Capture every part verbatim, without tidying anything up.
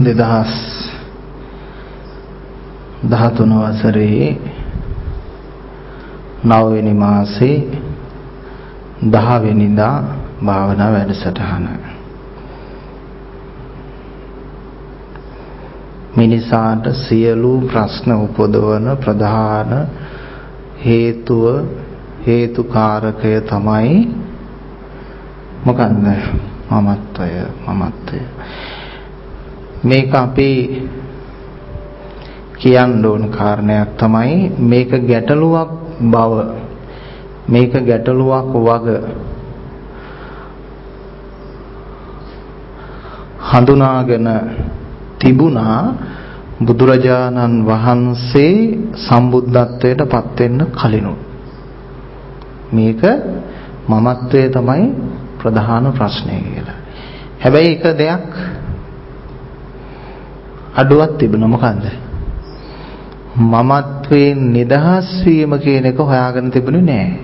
දෙදහස් දහතුන වසරේ නව වෙනි මාසේ දහ වෙනිදා භාවනා වැඩසටහන. මිනිසාට සියලු ප්‍රශ්න උපදවන ප්‍රධාන හේතුව හේතුකාරකය තමයි මොකක්ද? මමත්වය. මමත්වය. මේක අපි කියන්න ඕන කාරණයක් තමයි මේක ගැටලුවක් බව, මේක ගැටලුවක් වග හඳුනාගෙන තිබුණා බුදුරජාණන් වහන්සේ සම්බුද්ධත්වයට පත් වෙන්න කලිනුත්. මේක මමත්වයේ තමයි ප්‍රධාන ප්‍රශ්නය කියලා. හැබැයි එක දෙයක් අඩුවක් තිබුණා. මොකන්ද? මමත්වයෙන් නිදහස් වීම කියන එක හොයාගෙන තිබුණේ නැහැ.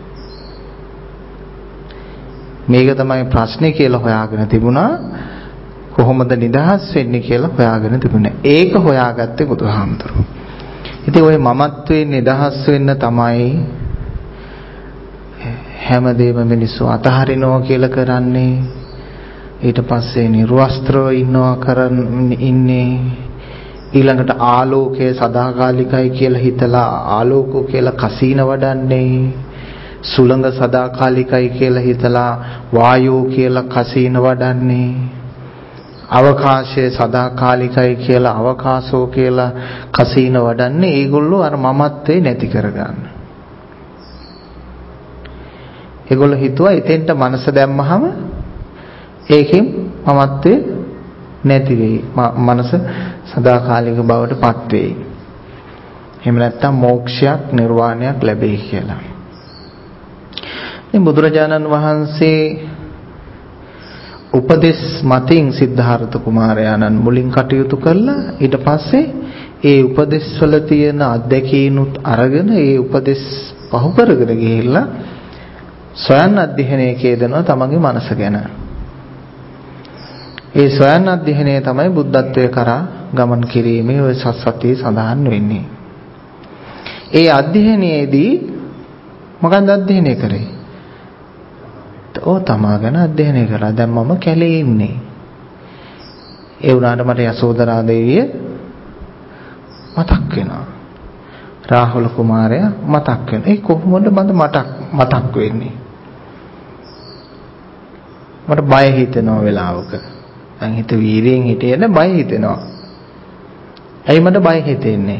මේක තමයි ප්‍රශ්නේ කියලා හොයාගෙන තිබුණා. කොහොමද නිදහස් වෙන්නේ කියලා හොයාගෙන තිබුණේ. ඒක හොයාගත්තේ බුදුහාමුදුරුවෝ. ඉතින් ওই මමත්වයෙන් නිදහස් වෙන්න තමයි හැමදේම මිනිස්සු අතහරිනවා කියලා කරන්නේ. ඊට පස්සේ නිර්වස්ත්‍රව ඉන්නවා කරන් ඉන්නේ. ඊළඟට ආලෝකය සදාකාලිකයි කියලා හිතලා ආලෝකෝ කියලා කසීන වඩන්නේ. සුළඟ සදාකාලිකයි කියලා හිතලා වායෝ කියලා කසීන වඩන්නේ. අවකාශය සදාකාලිකයි කියලා අවකාශෝ කියලා කසීන වඩන්නේ. ඒගොල්ලෝ අර මමත්වේ නැති කරගන්න. ඒගොල්ලෝ හිතුවා එතෙන්ට මනස දැම්මහම ඒකෙන් මමත්වේ නැති වෙයි. මනස සදාකාලික බවට පත් වෙයි. එහෙම නැත්නම් මෝක්ෂයක් නිර්වාණයක් ලැබෙයි කියලා. ඉතින් බුදුරජාණන් වහන්සේ උපදේශ මතින් සිද්ධාර්ථ කුමාරයාණන් මුලින් කටයුතු කළා. ඊට පස්සේ ඒ උපදේශ වල තියෙන අත්දැකීනුත් අරගෙන ඒ උපදේශ පහු කරගෙන ගිහිල්ලා ස්වයං අධ්‍යයනයේ කියදෙනවා තමන්ගේ මනස ගැන. ඒ ස්වයං අධ්‍යයනය තමයි බුද්ධත්වයේ කරා ගමන් කිරීමේ ඔය සත්‍යය සඳහන් වෙන්නේ. ඒ අධ්‍යයනයේදී මොකක්ද අධ්‍යයනය කරේ? ඔව් තමා ගැන අධ්‍යයනය කරා. දැන් මම කැලේ ඉන්නේ. ඒ වුණාට මට යසෝදරා දේවිය මතක් වෙනවා. රාහුල කුමාරයා මතක් වෙනවා. ඒ කොහොමද මට මතක් මතක් වෙන්නේ? මට බය හිතෙනවා වෙලාවක. දැන් හිත වීර්යයෙන් හිටියද බය හිතෙනවා. ඇයි මට බය හිතෙන්නේ?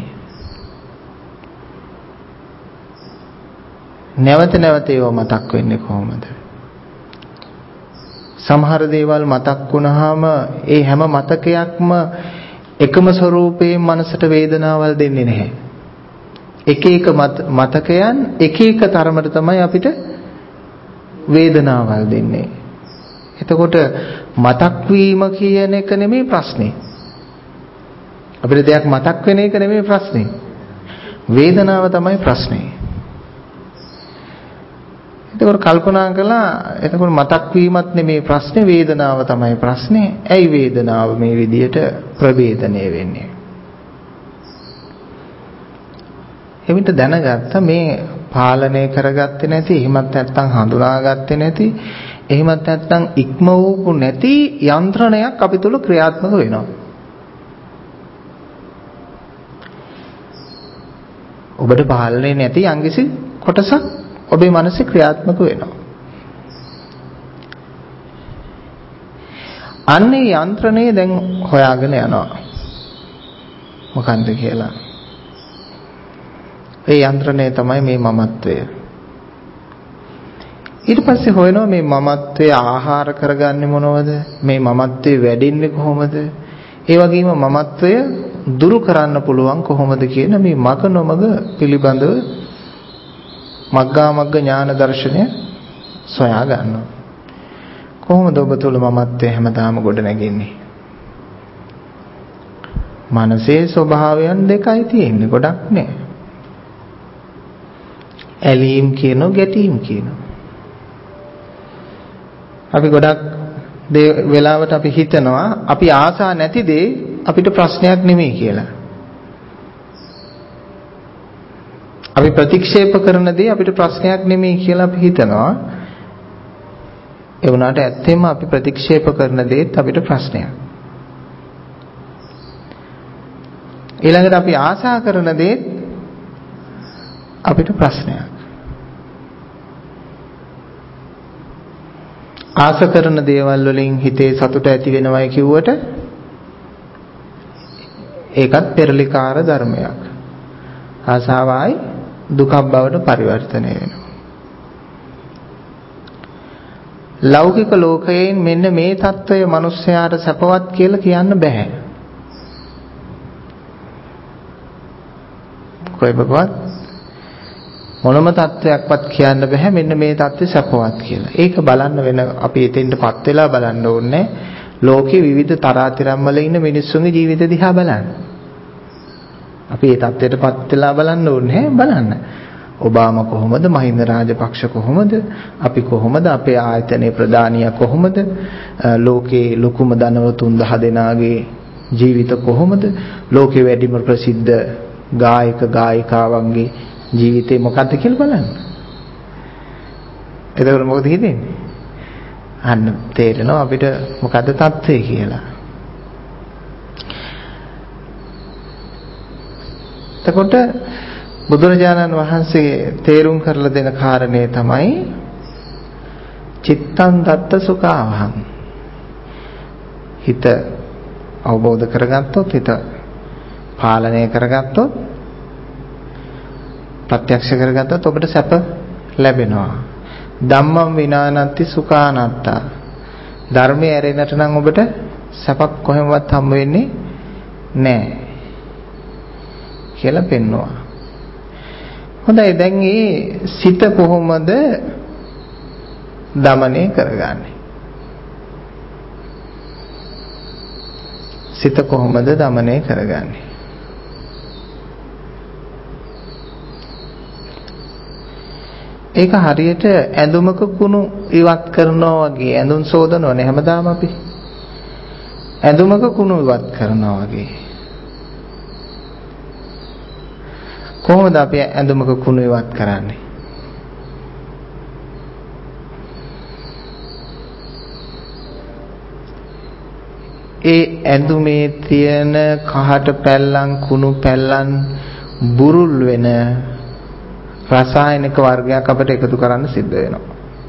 නැවත නැවත ඒව මතක් වෙන්නේ කොහොමද? සමහර දේවල් මතක් වුණාම ඒ හැම මතකයක්ම එකම ස්වરૂපයෙන් මනසට වේදනාවල් දෙන්නේ නැහැ. එක එක මතකයන් එක එක තරමට තමයි අපිට වේදනාවල් දෙන්නේ. එතකොට මතක් වීම කියන එක නෙමෙයි ප්‍රශ්නේ. අපිට දෙයක් මතක් වෙන එක නෙමෙයි ප්‍රශ්නේ. වේදනාව තමයි ප්‍රශ්නේ. එතකොට කල්පනා කළා එතකොට මතක් වීමත් නෙමෙයි ප්‍රශ්නේ, වේදනාව තමයි ප්‍රශ්නේ. ඇයි වේදනාව මේ විදියට ප්‍රවේදණය වෙන්නේ? එවිට දැනගත්ත මේ පාලනය කරගත්තේ නැති, එහෙමත් නැත්නම් හඳුනාගත්තේ නැති, එහෙමත් නැත්නම් ඉක්ම වූ නැති යන්ත්‍රණයක් අපි තුල ක්‍රියාත්මක වෙනවා. ඔබට පාලනය නැති යම්කිසි කොටසක් ඔබේ මනසේ ක්‍රියාත්මක වෙනවා. අන්නේ යන්ත්‍රණය දැන් හොයාගෙන යනවා. මොකන්ද කියලා. ඒ යන්ත්‍රණය තමයි මේ මමත්වය. ඊට පස්සේ හොයනවා මේ මමත්වය ආහාර කරගන්නේ මොනවද? මේ මමත්වය වැඩින්නේ කොහොමද? ඒ වගේම මමත්වය දුරු කරන්න පුළුවන් කොහොමද කියන මේ මග නොමග පිළිබඳව මග්ගා මග්ග ඥාන දර්ශනය සොයා ගන්නවා. කොහොමද ඔබ තුල මමත්වය හැමදාම ගොඩ නැගෙන්නේ? මනසේ ස්වභාවයන් දෙකයි තියෙන්නේ, ගොඩක් නෑ. ඇලීම් කියනෝ ගැටීම් කියනෝ. අපි ගොඩක් දේ වෙලාවට අපි හිතනවා අපි ආසා නැති දේ අපිට ප්‍රශ්නයක් නෙමෙයි කියලා. අපි ප්‍රතික්ෂේප කරන දේ අපිට ප්‍රශ්නයක් නෙමෙයි කියලා අපි හිතනවා. ඒ වුණාට ඇත්තෙන්ම අපි ප්‍රතික්ෂේප කරන දේත් අපිට ප්‍රශ්නයක්. ඊළඟට අපි ආශා කරන දේත් අපිට ප්‍රශ්නයක්. ආස කරන දේවල් වලින් හිතේ සතුට ඇති වෙනවයි කිව්වට ඒකත් පෙරලිකාර ධර්මයක්. ආසාවයි දුකක් බවට පරිවර්තනය වෙනවා. ලෞකික ලෝකයෙන් මෙන්න මේ தত্ত্বය මිනිස්යාට සැපවත් කියලා කියන්න බෑ. කොයිබවත් මොනම தত্ত্বයක්වත් කියන්න බෑ මෙන්න මේ தত্ত্বය සැපවත් කියලා. ඒක බලන්න වෙන අපි එතෙන්ටපත් වෙලා බලන්න ඕනේ. ලෝකේ විවිධ තරාතිරම් වල ඉන්න මිනිස්සුන්ගේ ජීවිත දිහා බලන්න. අපි මේ தත්ත්වයටපත් වෙලා බලන්න ඕනේ බලන්න. ඔබාමා කොහොමද? මහින්ද රාජපක්ෂ කොහොමද? අපි කොහොමද? අපේ ආයතනයේ ප්‍රධානියා කොහොමද? ලෝකේ ලොකුම ධනවතුන් දහ දෙනාගේ ජීවිත කොහොමද? ලෝකේ වැඩිම ප්‍රසිද්ධ ගායක ගායිකාවන්ගේ ජීවිතේ මොකද්ද කියලා බලන්න. එතකොට මොකද හිතෙන්නේ? අන්න තේරෙනවා අපිට මොකද්ද தත්ත්වය කියලා. එතකොට බුදුරජාණන් වහන්සේ තේරුම් කරලා දෙන කාරණේ තමයි චිත්තං දත්ත සුඛාවහං. හිත අවබෝධ කරගත්තොත්, හිත පාලනය කරගත්තොත්, ප්‍රත්‍යක්ෂ කරගත්තොත් ඔබට සැප ලැබෙනවා. ධම්මං විනානන්ති සුඛානත්තා. ධර්මයේ ඇරෙන්නට නම් ඔබට සැපක් කොහෙන්වත් හම්බ වෙන්නේ නැහැ කියලා පෙන්වනවා. හොඳයි, දැන් මේ සිත කොහොමද দমনය කරගන්නේ? සිත කොහොමද দমনය කරගන්නේ? ඒක හරියට ඇඳුමක කුණු ඉවත් කරනවා වගේ. ඇඳුම් සෝදනවනේ හැමදාම අපි. ඇඳුමක කුණු ඉවත් කරනවා වගේ. කොහොමද අපි ඇඳුමක කුණු ඉවත් කරන්නේ? ඒ ඇඳුමේ තියෙන කහට පැල්ලම් කුණු පැල්ලම් බුරුල් වෙන රසායනික වර්ගයක් අපිට එකතු කරන්න සිද්ධ වෙනවා.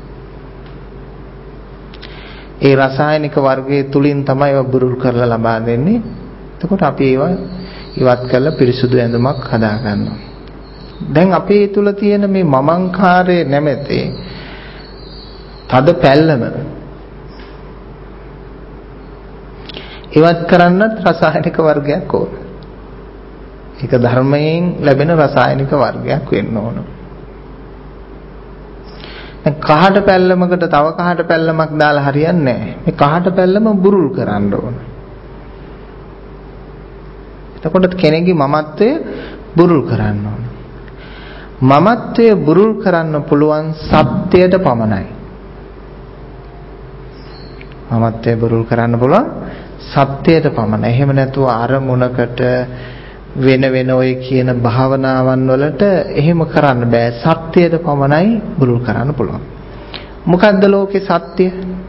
ඒ රසායනික වර්ගයේ තුලින් තමයි ඒවා බුරුල් කරලා ලබා දෙන්නේ. එතකොට අපි ඒවා ඉවත් කරලා පිරිසුදු ඇඳුමක් හදා ගන්නවා. දැන් අපේ තුල තියෙන මේ මමංකාරයේ නැමැති තද පැල්ලම ඉවත් කරන්නත් රසායනික වර්ගයක් ඕන. ඒක ධර්මයෙන් ලැබෙන රසායනික වර්ගයක් වෙන්න ඕන. දැන් කහට පැල්ලමකට තව කහට පැල්ලමක් දාලා හරියන්නේ නැහැ. මේ කහට පැල්ලම බුරුල් කරන්න ඕන. එතකොට කෙනෙක්ගේ මමත්වය බුරුල් කරන්න ඕන. මමත්වය බුරුල් කරන්න පුළුවන් සත්‍යයට පමණයි. මමත්වය බුරුල් කරන්න පුළුවන් සත්‍යයට පමණයි. එහෙම නැතුව අරමුණකට වෙන වෙන ඔය කියන භාවනාවන් වලට එහෙම කරන්න බෑ. සත්‍යයට පමණයි බුරුල් කරන්න පුළුවන්. මොකද්ද ලෝකේ සත්‍ය?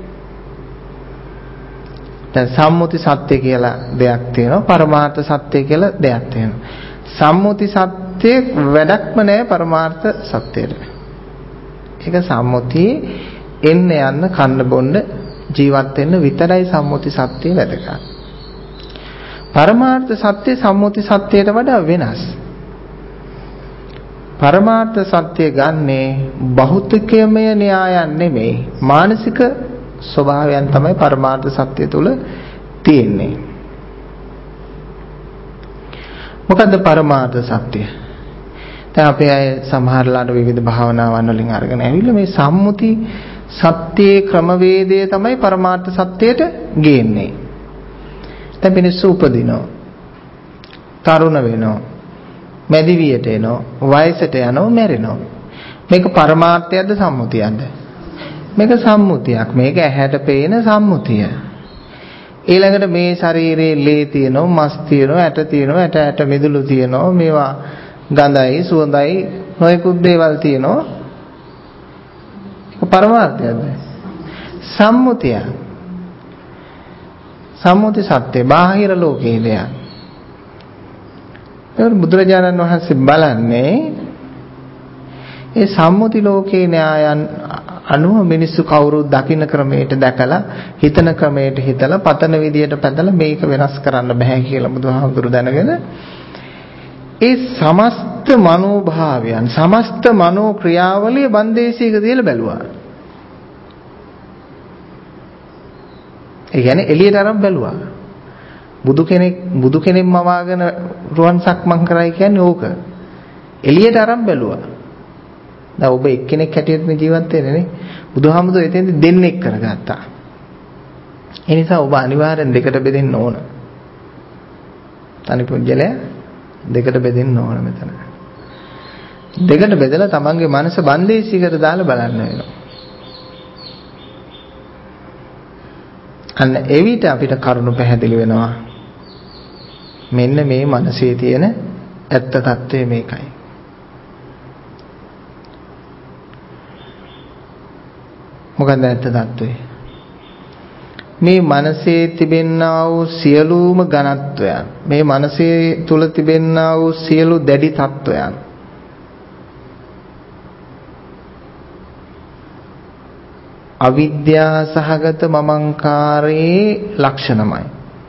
දැන් සම්මුති සත්‍ය කියලා දෙයක් තියෙනවා, පරමාර්ථ සත්‍ය කියලා දෙයක් තියෙනවා. සම්මුති සත්‍ය වැඩක්ම නැහැ පරමාර්ථ සත්‍යයට. ඒක සම්මුතියේ එන්න යන්න කන්න බොන්න ජීවත් වෙන්න විතරයි සම්මුති සත්‍ය වැදගත්. පරමාර්ථ සත්‍ය සම්මුති සත්‍යයට වඩා වෙනස්. පරමාර්ථ සත්‍ය ගන්නේ භෞතිකමය න්‍යායන් නෙමෙයි, මානසික ස්වභාවයන් තමයි පරමාර්ථ සත්‍ය තුල තියෙන්නේ. මොකද්ද පරමාර්ථ සත්‍ය? දැන් අපේ අය සමහරලාට විවිධ භාවනාවන් වලින් අරගෙන ඇවිල්ලා මේ සම්මුති සත්‍යයේ ක්‍රමවේදය තමයි පරමාර්ථ සත්‍යයට ගේන්නේ. දැන් මිනිස්සු උපදිනවා, තරුණ වෙනවා, මැදිවියට එනවා, වයසට යනවා, මැරෙනවා. මේක පරමාර්ථයක්ද සම්මුතියක්ද? මේක සම්මුතියක්. මේක ඇහැට පේන සම්මුතිය. ඊළඟට මේ ශරීරයේ ලේ තියෙනවා, මස් තියෙනවා, ඇට තියෙනවා, ඇට ඇට මිදුළු තියෙනවා. මේවා ගඳයි, සුවඳයි, නොයෙකුත් දේවල් තියෙනවා. ඒක පරමාර්ථයද? සම්මුතිය. සම්මුති සත්‍ය බාහිර ලෝකයේ දෙයක්. ඒක බුදුරජාණන් වහන්සේ බලන්නේ ඒ සම්මුති ලෝකේ න්‍යායන් අනුව මිනිස්සු කවුරුත් දකින්න ක්‍රමයට දැකලා හිතන ක්‍රමයට හිතලා පතන විදියට පැදලා මේක වෙනස් කරන්න බෑ කියලා බුදුහාමුදුරු දැනගෙන ඒ සමස්ත මනෝභාවයන් සමස්ත මනෝ ක්‍රියාවලිය බන්දේශයක තියලා බැලුවා. ඒ කියන්නේ එළියට අරන් බැලුවා. බුදු කෙනෙක් බුදු කෙනෙක් මවාගෙන රුවන් සක්මන් කරයි කියන්නේ ඕක. එළියට අරන් බැලුවා. දැන් ඔබ එක්කෙනෙක් හැටියට මේ ජීවත් වෙන්නේ නේ. බුදුහාමුදුරුවෝ එතෙන්ද දෙන්නෙක් කරගත්තා. ඒ නිසා ඔබ අනිවාර්යෙන් දෙකට බෙදෙන්න ඕන. තනි පුජ්‍යලය දෙකට බෙදෙන්න ඕන මෙතන. දෙකට බෙදලා තමන්ගේ මනස බන්දේශයකට දාලා බලන්න වෙනවා. අන්න එවිට අපිට කරුණු පැහැදිලි වෙනවා. මෙන්න මේ මනසේ තියෙන ඇත්ත తත්වය මේකයි. මොකක්ද ඇත්ත తත්වය? මේ මනසේ තිබෙනා වූ සියලුම ඝනත්වයන්, මේ මනසේ තුල තිබෙනා වූ සියලු දැඩි තත්වයන් අවිද්‍යා සහගත මමංකාරයේ ලක්ෂණමයි.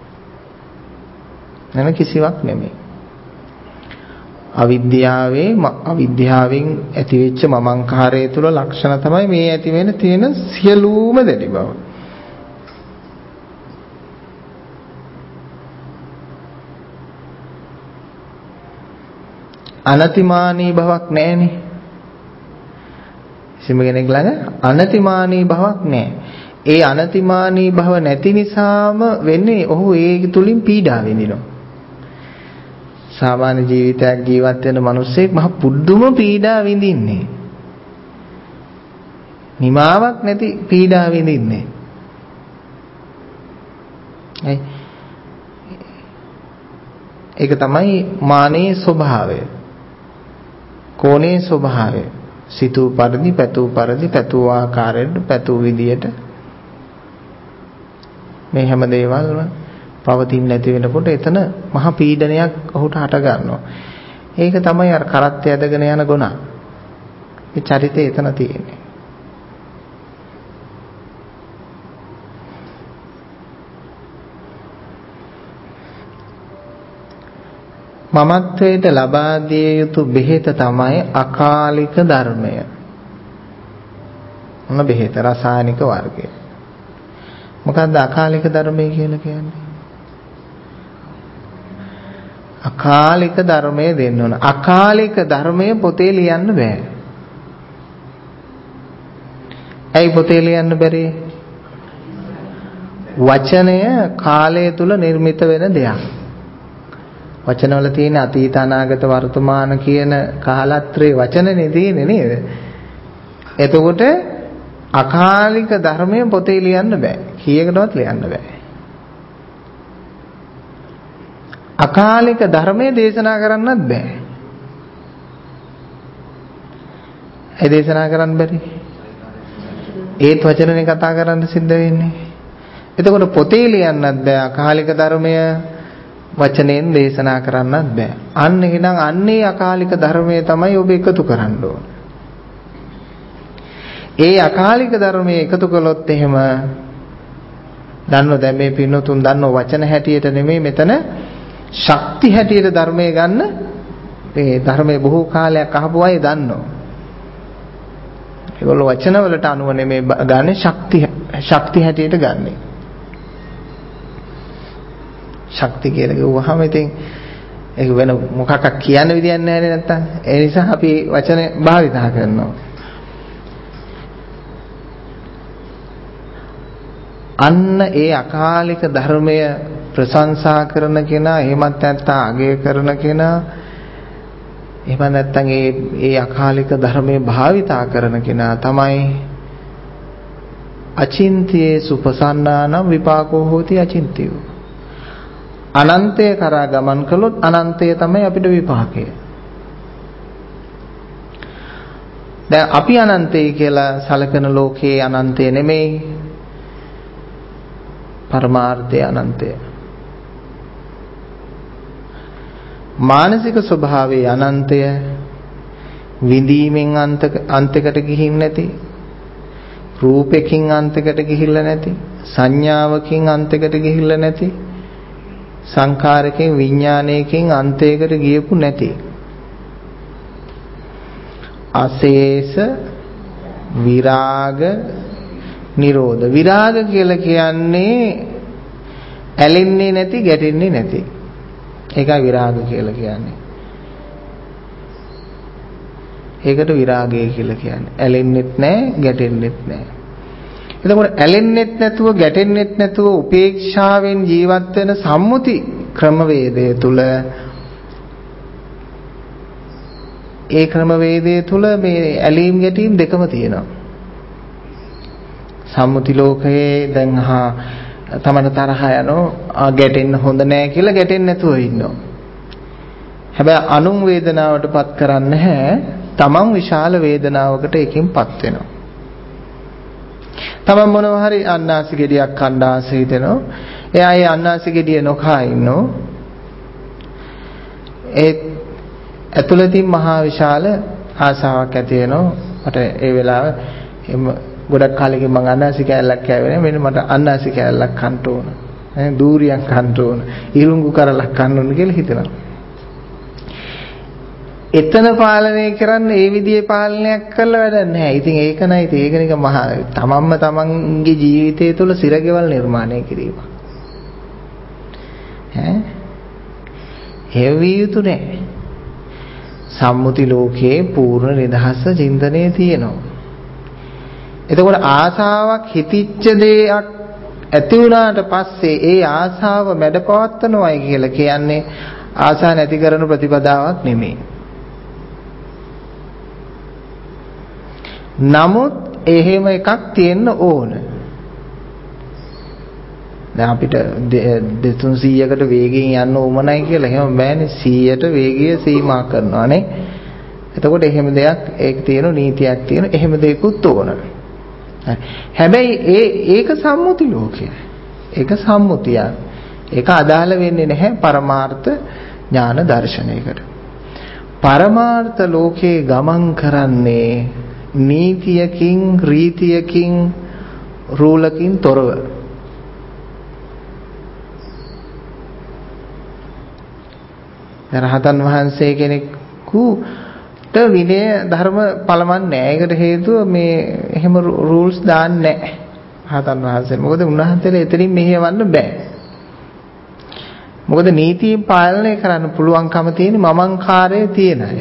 නැන කිසිවක් නෙමෙයි. අවිද්‍යාවේ අවිද්‍යාවෙන් ඇතිවෙච්ච මමංකාරය තුල ලක්ෂණ තමයි මේ ඇති වෙන තියෙන සියලුම දැඩි බව. අනතිමානී බවක් නැහැනේ. කිසිම කෙනෙක් ළඟ අනතිමානී බවක් නැහැ. ඒ අනතිමානී බව නැති නිසාම වෙන්නේ ඔහු ඒ තුලින් පීඩා විඳිනවා. සාමාන්‍ය ජීවිතයක් ජීවත් වෙන මිනිස්සෙක් මහ පුදුම පීඩා විඳින්නේ. නිමාවක් නැති පීඩා විඳින්නේ. ඒ ඒක තමයි මානේ ස්වභාවය. කෝණේ ස්වභාවය. සිතූ පරිදි පැතූ පරිදි පැතූ ආකාරයට පැතූ විදියට මේ හැම දේවල්ම පවතින්නේ නැති වෙනකොට එතන මහ පීඩනයක් ඔහුට හට ගන්නවා. ඒක තමයි අර කරත්තය ඇදගෙන යන ගුණ. ඒ චරිතය එතන තියෙන්නේ. මමත්වයට ලබා දිය යුතු බෙහෙත තමයි අකාලික ධර්මය. මොන බෙහෙත? රසායනික වර්ගය. මොකක්ද අකාලික ධර්මය කියලා කියන්නේ? අකාලික ධර්මය දෙන්න ඕන. අකාලික ධර්මය පොතේ ලියන්න බෑ. ඇයි පොතේ ලියන්න බැරි? වචනය කාලය තුල නිර්මිත වෙන දෙයක්. වචනවල තියෙන අතීත අනාගත වර්තමාන කියන කාලත්‍රේ වචනනේ තියෙන්නේ නේද? එතකොට අකාලික ධර්මය පොතේ ලියන්න බෑ. කීයකටවත් ලියන්න බෑ. අකාලික ධර්මය දේශනා කරන්නත් බෑ. ඒ දේශනා කරන්න බැරි. ඒත් වචනනේ කතා කරන්න සිද්ධ වෙන්නේ. එතකොට පොතේ ලියන්නත් බෑ අකාලික ධර්මය වචනෙන් දේශනා කරන්නත් බෑ. අන්න එහෙනම් අන්නේ අකාලික ධර්මයේ තමයි ඔබ එකතු කරන්න ඕන. ඒ අකාලික ධර්මයේ එකතු කළොත් එහෙම දන්නව දැන් මේ පින්නතුන් දන්නව වචන හැටියට නෙමෙයි මෙතන ශක්ති හැටියට ධර්මයේ ගන්න. මේ ධර්මයේ බොහෝ කාලයක් අහපු අය දන්නව. ඒගොල්ලෝ වචන වලට අනුව නෙමෙයි ගන්න ශක්ති ශක්ති හැටියට ගන්නෙ. ශක්ති කියලා කිව්වහම ඉතින් ඒක වෙන මොකක්ද කියන්න විදියක් නැහැ නැත්තම් ඒ නිසා අපි වචන භාවිතා කරනවා. අන්න ඒ අකාලික ධර්මය ප්‍රශංසා කරන කෙනා එහෙමත් නැත්නම් අගය කරන කෙනා එහෙම නැත්නම් ඒ ඒ අකාලික ධර්මයේ භාවිතා කරන කෙනා තමයි අචින්තියේ සුපසන්නානම් විපාකෝ හෝති අචින්තියෝ. අනන්තය කරා ගමන් කළොත් අනන්තය තමයි අපිට විපාකය. දැන් අපි අනන්තය කියලා සලකන ලෝකයේ අනන්තය නෙමෙයි. පරමාර්ථය අනන්තය. මානසික ස්වභාවයේ අනන්තය විඳීමෙන් අන්තයකට ගිහින් නැති, රූපෙකින් අන්තයකට ගිහිල්ලා නැති, සංඥාවකින් අන්තයකට ගිහිල්ලා නැති, සංඛාරකෙන් විඥානයකින් අන්තයකට ගියපු නැති අශේෂ විරාග නිරෝධ. විරාග කියලා කියන්නේ ඇලෙන්නේ නැති, ගැටෙන්නේ නැති. ඒකයි විරාග කියලා කියන්නේ. ඒකට විරාගය කියලා කියන්නේ. ඇලෙන්නෙත් නැහැ, ගැටෙන්නෙත් නැහැ. එතකොට ඇලෙන්නෙත් නැතුව, ගැටෙන්නෙත් නැතුව උපේක්ෂාවෙන් ජීවත් වෙන සම්මුති ක්‍රමවේදය තුල, ඒ ක්‍රමවේදය තුල මේ ඇලීම් ගැටීම් දෙකම තියෙනවා. සම්මුති ලෝකයේ දැන් හා තමන තරහ යනවා, ගැටෙන්න හොඳ නැහැ කියලා ගැටෙන්නේ නැතුව ඉන්නවා. හැබැයි අනුන් වේදනාවටපත් කරන්නේ නැහැ. තමන් විශාල වේදනාවකට එකකින්පත් වෙනවා. තමන් මොනවා හරි අන්නාසි ගෙඩියක් කන්න ආස හිතෙනවා. එයා ඒ අන්නාසි ගෙඩිය නොකා ඉන්නෝ. ඒ ඇතුළතින් මහා විශාල ආසාවක් ඇති වෙනවා. මට ඒ වෙලාව එම ගොඩක් කාලෙකින් මම අන්නාසි කෑල්ලක් කෑවේ මෙන්න මට අන්නාසි කෑල්ලක් කන්න ඕන. ඈ දූරියක් කන්න ඕන. ඉරුඟු කරලක් කන්න ඕන කියලා හිතනවා. එතන පාලනය කරන්න ඒ විදිහේ පාලනයක් කරලා වැඩක් නැහැ. ඉතින් ඒක නයි ඉතින් ඒක නික මහා තමන්ම තමන්ගේ ජීවිතය තුළ සිරගෙවල් නිර්මාණය කිරීම. ඈ හේවිය යුතු නැහැ. සම්මුති ලෝකයේ පූර්ණ නිදහස චින්තනයේ තියෙනවා. එතකොට ආසාවක් හිතිච්ච දෙයක් ඇති වුණාට පස්සේ ඒ ආසාව මැඩපවත්වනවායි කියලා කියන්නේ ආසා නැති කරන ප්‍රතිපදාවක් නෙමෙයි. නමුත් එහෙම එකක් තියෙන්න ඕන. දැන් අපිට දෙතුන් සීයකට වේගයෙන් යන්න ඕමනයි කියලා එහෙම බෑනේ. සීයට වේගය සීමා කරනවා නේ. එතකොට එහෙම දෙයක් ඒක තියෙන නීතියක් තියෙන එහෙම දෙයක්ත් ඕන. හැබැයි ඒ ඒක සම්මුති ලෝකය. ඒක සම්මුතියක්. ඒක අදාළ වෙන්නේ නැහැ පරමාර්ථ ඥාන දර්ශනයකට. පරමාර්ථ ලෝකේ ගමන් කරන්නේ නීතියකින්, රීතියකින්, රූලකින් තොරව. රහතන් වහන්සේ කෙනෙකුට විනය ධර්ම පළමන්නේ නැහැ. ඒකට හේතුව මේ එහෙම රූල්ස් දාන්නේ නැහැ. රහතන් වහන්සේ. මොකද උන්වහන්සේලා එතනින් මෙහෙවන්න බෑ. මොකද නීතියෙන් පාලනය කරන්න පුළුවන්කම තියෙන මමංකාරයේ තියෙන අය.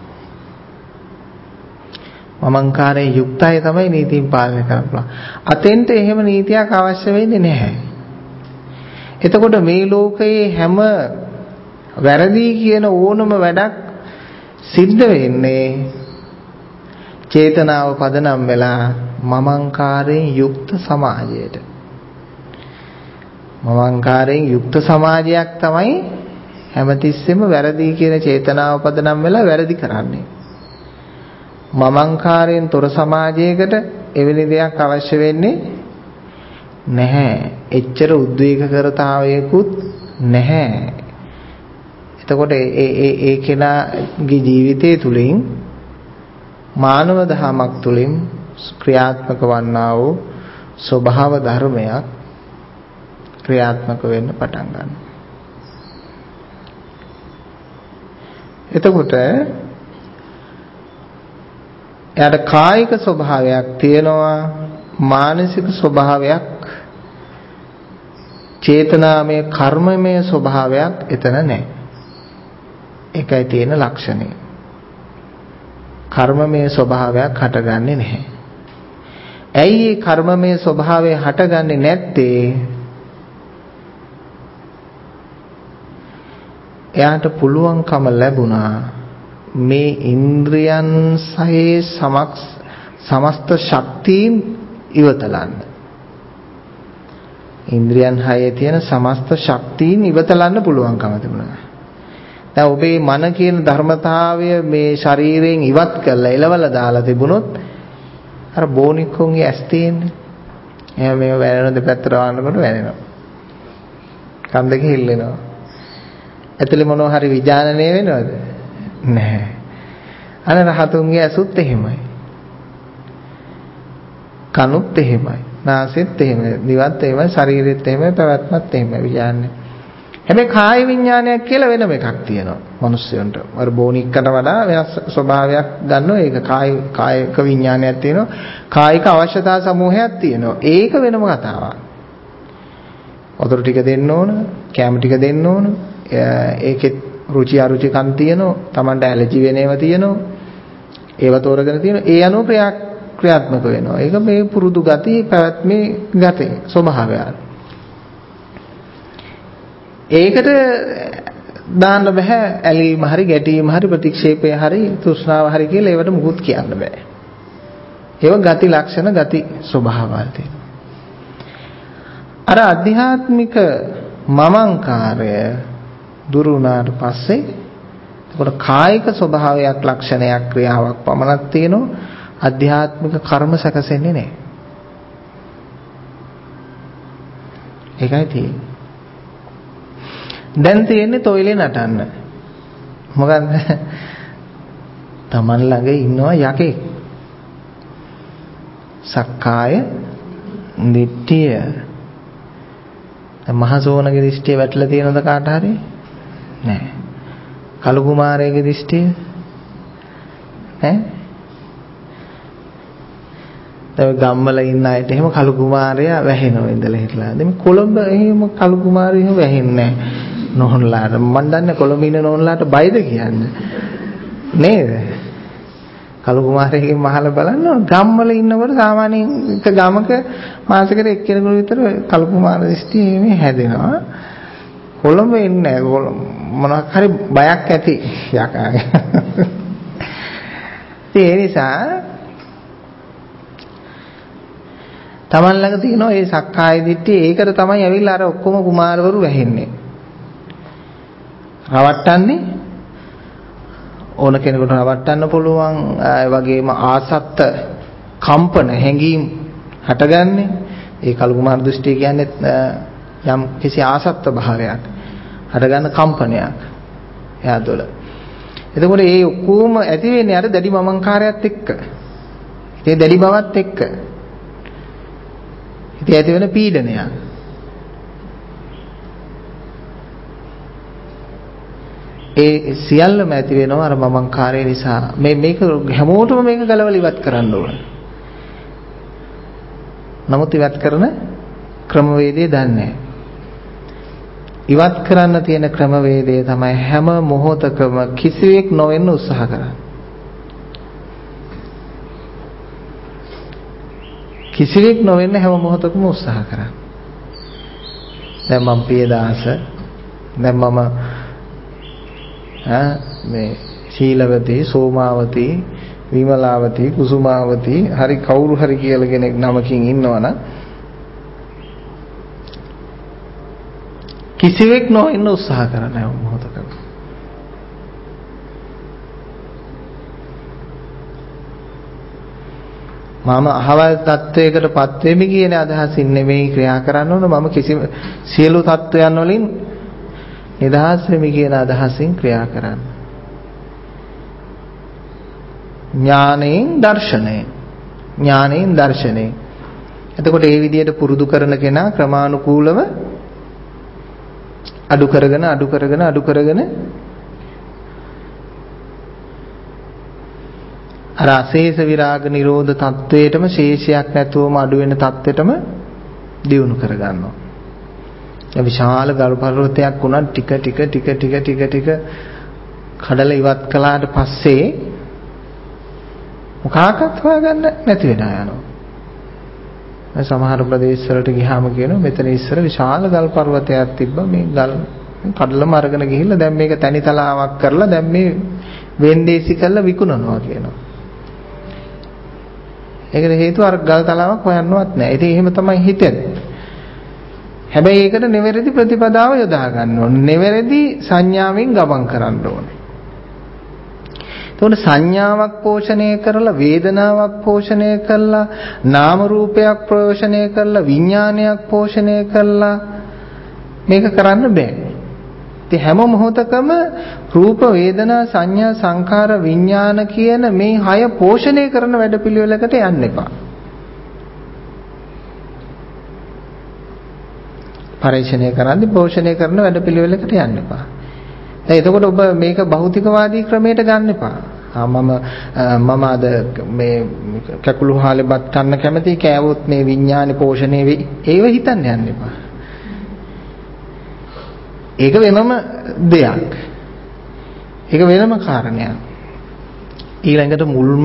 මමංකාරයේ යුක්තය තමයි නීතියෙන් පාලනය කරන්න පුළුවන්. අතෙන්ට එහෙම නීතියක් අවශ්‍ය වෙන්නේ නැහැ. එතකොට මේ ලෝකයේ හැම වැරදි කියන ඕනම වැඩක් සිද්ධ වෙන්නේ චේතනාව පදනම් වෙලා මමංකාරයෙන් යුක්ත සමාජයට. මමංකාරයෙන් යුක්ත සමාජයක් තමයි හැමතිස්සෙම වැරදි කියන චේතනාව පදනම් වෙලා වැරදි කරන්නේ. මමංකාරයෙන් තොර සමාජයකට එවැනි දෙයක් අවශ්‍ය වෙන්නේ නැහැ. එච්චර උද්වේගකරතාවයකුත් නැහැ. එතකොට ඒ ඒ ඒ කෙනාගේ ජීවිතය තුළින් මානව දහමක් තුළින් ක්‍රියාත්මක වන්නා වූ ස්වභාව ධර්මයක් ක්‍රියාත්මක වෙන්න පටන් ගන්නවා. එතකොට එයාට කායික ස්වභාවයක් තියෙනවා, මානසික ස්වභාවයක්, චේතනාමය කර්මමය ස්වභාවයක් එතන නැහැ. ඒකයි තියෙන ලක්ෂණය. කර්මමය ස්වභාවයක් හටගන්නේ නැහැ. ඇයි මේ කර්මමය ස්වභාවය හටගන්නේ නැත්තේ? එයාට පුළුවන්කම ලැබුණා මේ ඉන්ද්‍රයන් සහේ සමස්ත ශක්තියින් ඉවතලන්න. ඉන්ද්‍රියන් හයේ තියෙන සමස්ත ශක්තියින් ඉවතලන්න පුළුවන්කම තිබුණා. දැන් ඔබේ මන කියන ධර්මතාවය මේ ශරීරයෙන් ඉවත් කරලා එලවලා දාලා තිබුණොත් අර බෝනික්කොන්ගේ ඇස් තියෙන්නේ. එහෙනම් මේව වැරෙන දෙපැත්තට වන්නකොට වැරෙනවා. කන් දෙක හිල්ලෙනවා. ඇතුලේ මොනවා හරි විඥානනය වෙනවද? නැහැ. අර රහතුන්ගේ ඇසුත් එහෙමයි. කනුත් එහෙමයි. නාසෙත් එහෙමයි. දිවත් එහෙමයි. ශරීරෙත් එහෙමයි. පැවැත්මත් එහෙමයි. විඥානේ. හැබැයි කාය විඥානයක් කියලා වෙනම එකක් තියෙනවා. මිනිස්සුන්ට. අර බෝනික්කට වඩා වෙනස් ස්වභාවයක් ගන්නවා. ඒක කාය කායික විඥානයක් තියෙනවා. කායික අවශ්‍යතා සමූහයක් තියෙනවා. ඒක වෙනම කතාවක්. වතුර ටික දෙන්න ඕන, කැම ටික දෙන්න ඕන. ඒකෙත් රුචි අරුචි කන් තියෙනවා. Tamanට ඇලර්ජි වෙන ඒවා තියෙනවා. ඒව තෝරගෙන තියෙනවා. ඒ අනුව ක්‍රියා ක්‍රියාත්මක වෙනවා. ඒක මේ පුරුදු ගති, පැවැත්මේ ගති ස්වභාවය. ඒකට දාන්න බෑ ඇලීම හරි ගැටීම හරි ප්‍රතික්ෂේපය හරි තෘෂ්ණාව හරි කියලා ඒවට මුකුත් කියන්න බෑ. ඒව ගති ලක්ෂණ ගති ස්වභාවවල තියෙනවා. අර අධ්‍යාත්මික මමංකාරය දුරු වුණාට පස්සේ එතකොට කායික ස්වභාවයක් ලක්ෂණයක් ක්‍රියාවක් පමණක් තියෙනවා. අධ්‍යාත්මික කර්ම සැකසෙන්නේ නැහැ. ඒකයි තියෙන්නේ. දැන් තියෙන්නේ තොইলේ නටන්න. මොකද Taman ළඟ ඉන්නවා යකෙක්. සක්කාය දිට්ඨිය. මහසෝනගේ දිෂ්ටිය වැටලා තියෙනවද කාට හරි? නැහැ. කලු කුමාරයාගේ දිෂ්ටිය? ඈ? දැන් ගම්වල ඉන්න අයට එහෙම කලු කුමාරයා වැහෙනවා ඉඳලා හිටලා. දැන් කොළඹ එහෙම කලු කුමාරයෝ එහෙම වැහෙන්නේ නැහැ. නෝන්ලාට මම දන්නේ කොළඹ ඉන්න නෝන්ලාට බයද කියන්නේ. නේද? කලු කුමාරයෙක්ගෙන් මහලා බලන්න ගම්වල ඉන්නකොට සාමාන්‍යයෙන් එක ගමක මාසෙකට එක්කෙනෙකුට විතර කලු කුමාර දිෂ්ටි මේ හැදෙනවා. කොළඹ ඉන්නේ මොනක් හරි බයක් ඇති යකාගේ. ඒ නිසා Taman ළඟ තියෙන ඒ සක්කාය දිට්ඨිය ඒකට තමයි ඇවිල්ලා අර ඔක්කොම කුමාරවරු වැහෙන්නේ. රවට්ටන්නේ ඕන කෙනෙකුට රවට්ටන්න පුළුවන්. ඒ වගේම ආසත්ත කම්පන හැඟීම් හටගන්නේ ඒ කලු කුමාර දෘෂ්ටි කියන්නේ යම් කිසි ආසත්ත භාවයක් හටගන්න කම්පනයක් එයා තුළ. එතකොට ඒ ඔක්කොම ඇති වෙන්නේ අර දැඩි මමංකාරයත් එක්ක. ඒ දැඩි බවත් එක්ක. ඉතින් ඇති වෙන පීඩනයක්. ඒ සියල්ලම ඇති වෙනවා අර මමංකාරය නිසා. මේ මේක හැමෝටම මේක ගලවලා ඉවත් කරන්න ඕන. නමුත් ඉවත් කරන ක්‍රමවේදය දන්නේ නැහැ. ඉවත් කරන්න තියෙන ක්‍රමවේදය තමයි හැම මොහොතකම කිසිවෙක් නොවෙන්න උත්සාහ කරන්නේ. කිසිවෙක් නොවෙන්න හැම මොහොතකම උත්සාහ කරන්නේ. දැන් මම පියදාස දැන් මම ආ මේ ශීලවතී සෝමාවතී විමලාවතී කුසුමාවතී හරි කවුරු හරි කියලා කෙනෙක් නමකින් ඉන්නවනම් කිසිවෙක් නොවෙන්න උත්සාහ කරන්නේ නැහැ මොහොතක. මම අහවල් තත්වයකටපත් වෙමි කියන අදහසින් නෙමෙයි ක්‍රියා කරන්න ඕන. මම කිසි සියලු තත්වයන් වලින් නිදහස් වෙමි කියන අදහසින් ක්‍රියා කරන්න. ඥානෙන් දර්ශනයෙන් ඥානෙන් දර්ශනයෙන්. එතකොට මේ විදිහට පුරුදු කරන කෙනා ක්‍රමානුකූලව අඩු කරගෙන අඩු කරගෙන අඩු කරගෙන අර අශේෂ විරාග නිරෝධ තත්වයටම ශේෂයක් නැතුවම අඩු වෙන තත්වෙටම දියුණු කරගන්නවා. ඒ විශාල ගල් පර්වතයක් වුණත් ටික ටික ටික ටික ටික ටික කඩලා ඉවත් කළාට පස්සේ මොකක්වත් හොයාගන්න නැති වෙනා යනවා. සමහර ප්‍රදේශවලට ගියාම කියනවා මෙතන ඉස්සර විශාල ගල් පර්වතයක් තිබ්බා මේ ගල් කඩලම අරගෙන ගිහිල්ලා දැන් මේක තනි තලාවක් කරලා දැන් මේ වෙන්දේසි කරලා විකුණනවා කියනවා. ඒකට හේතුව අර ගල් තලාවක් හොයන්නවත් නැහැ. ඉතින් එහෙම තමයි හිතෙන්නේ. හැබැයි ඒකට නිවැරදි ප්‍රතිපදාව යොදා ගන්න ඕනේ. නිවැරදි සංඥාවෙන් ගමන් කරන්න ඕනේ. එතකොට සංඥාවක් පෝෂණය කරලා වේදනාවක් පෝෂණය කරලා නාම රූපයක් පෝෂණය කරලා විඥානයක් පෝෂණය කරලා මේක කරන්න බෑ. ඉතින් හැම මොහොතකම රූප වේදනා සංඥා සංඛාර විඥාන කියන මේ හය පෝෂණය කරන වැඩපිළිවෙලකට යන්න එපා. පරිශ්‍රණය කරන්නේ පෝෂණය කරන වැඩපිළිවෙලකට යන්න එපා. දැන් එතකොට ඔබ මේක භෞතිකවාදී ක්‍රමයට ගන්න එපා. ආ මම මම අද මේ කැකුළු හාලේ බත් කන්න කැමති කෑවොත් මේ විඥානේ පෝෂණය වෙයි. ඒව හිතන්න යන්න එපා. ඒක වෙනම දෙයක්. ඒක වෙනම කාරණයක්. ඊළඟට මුල්ම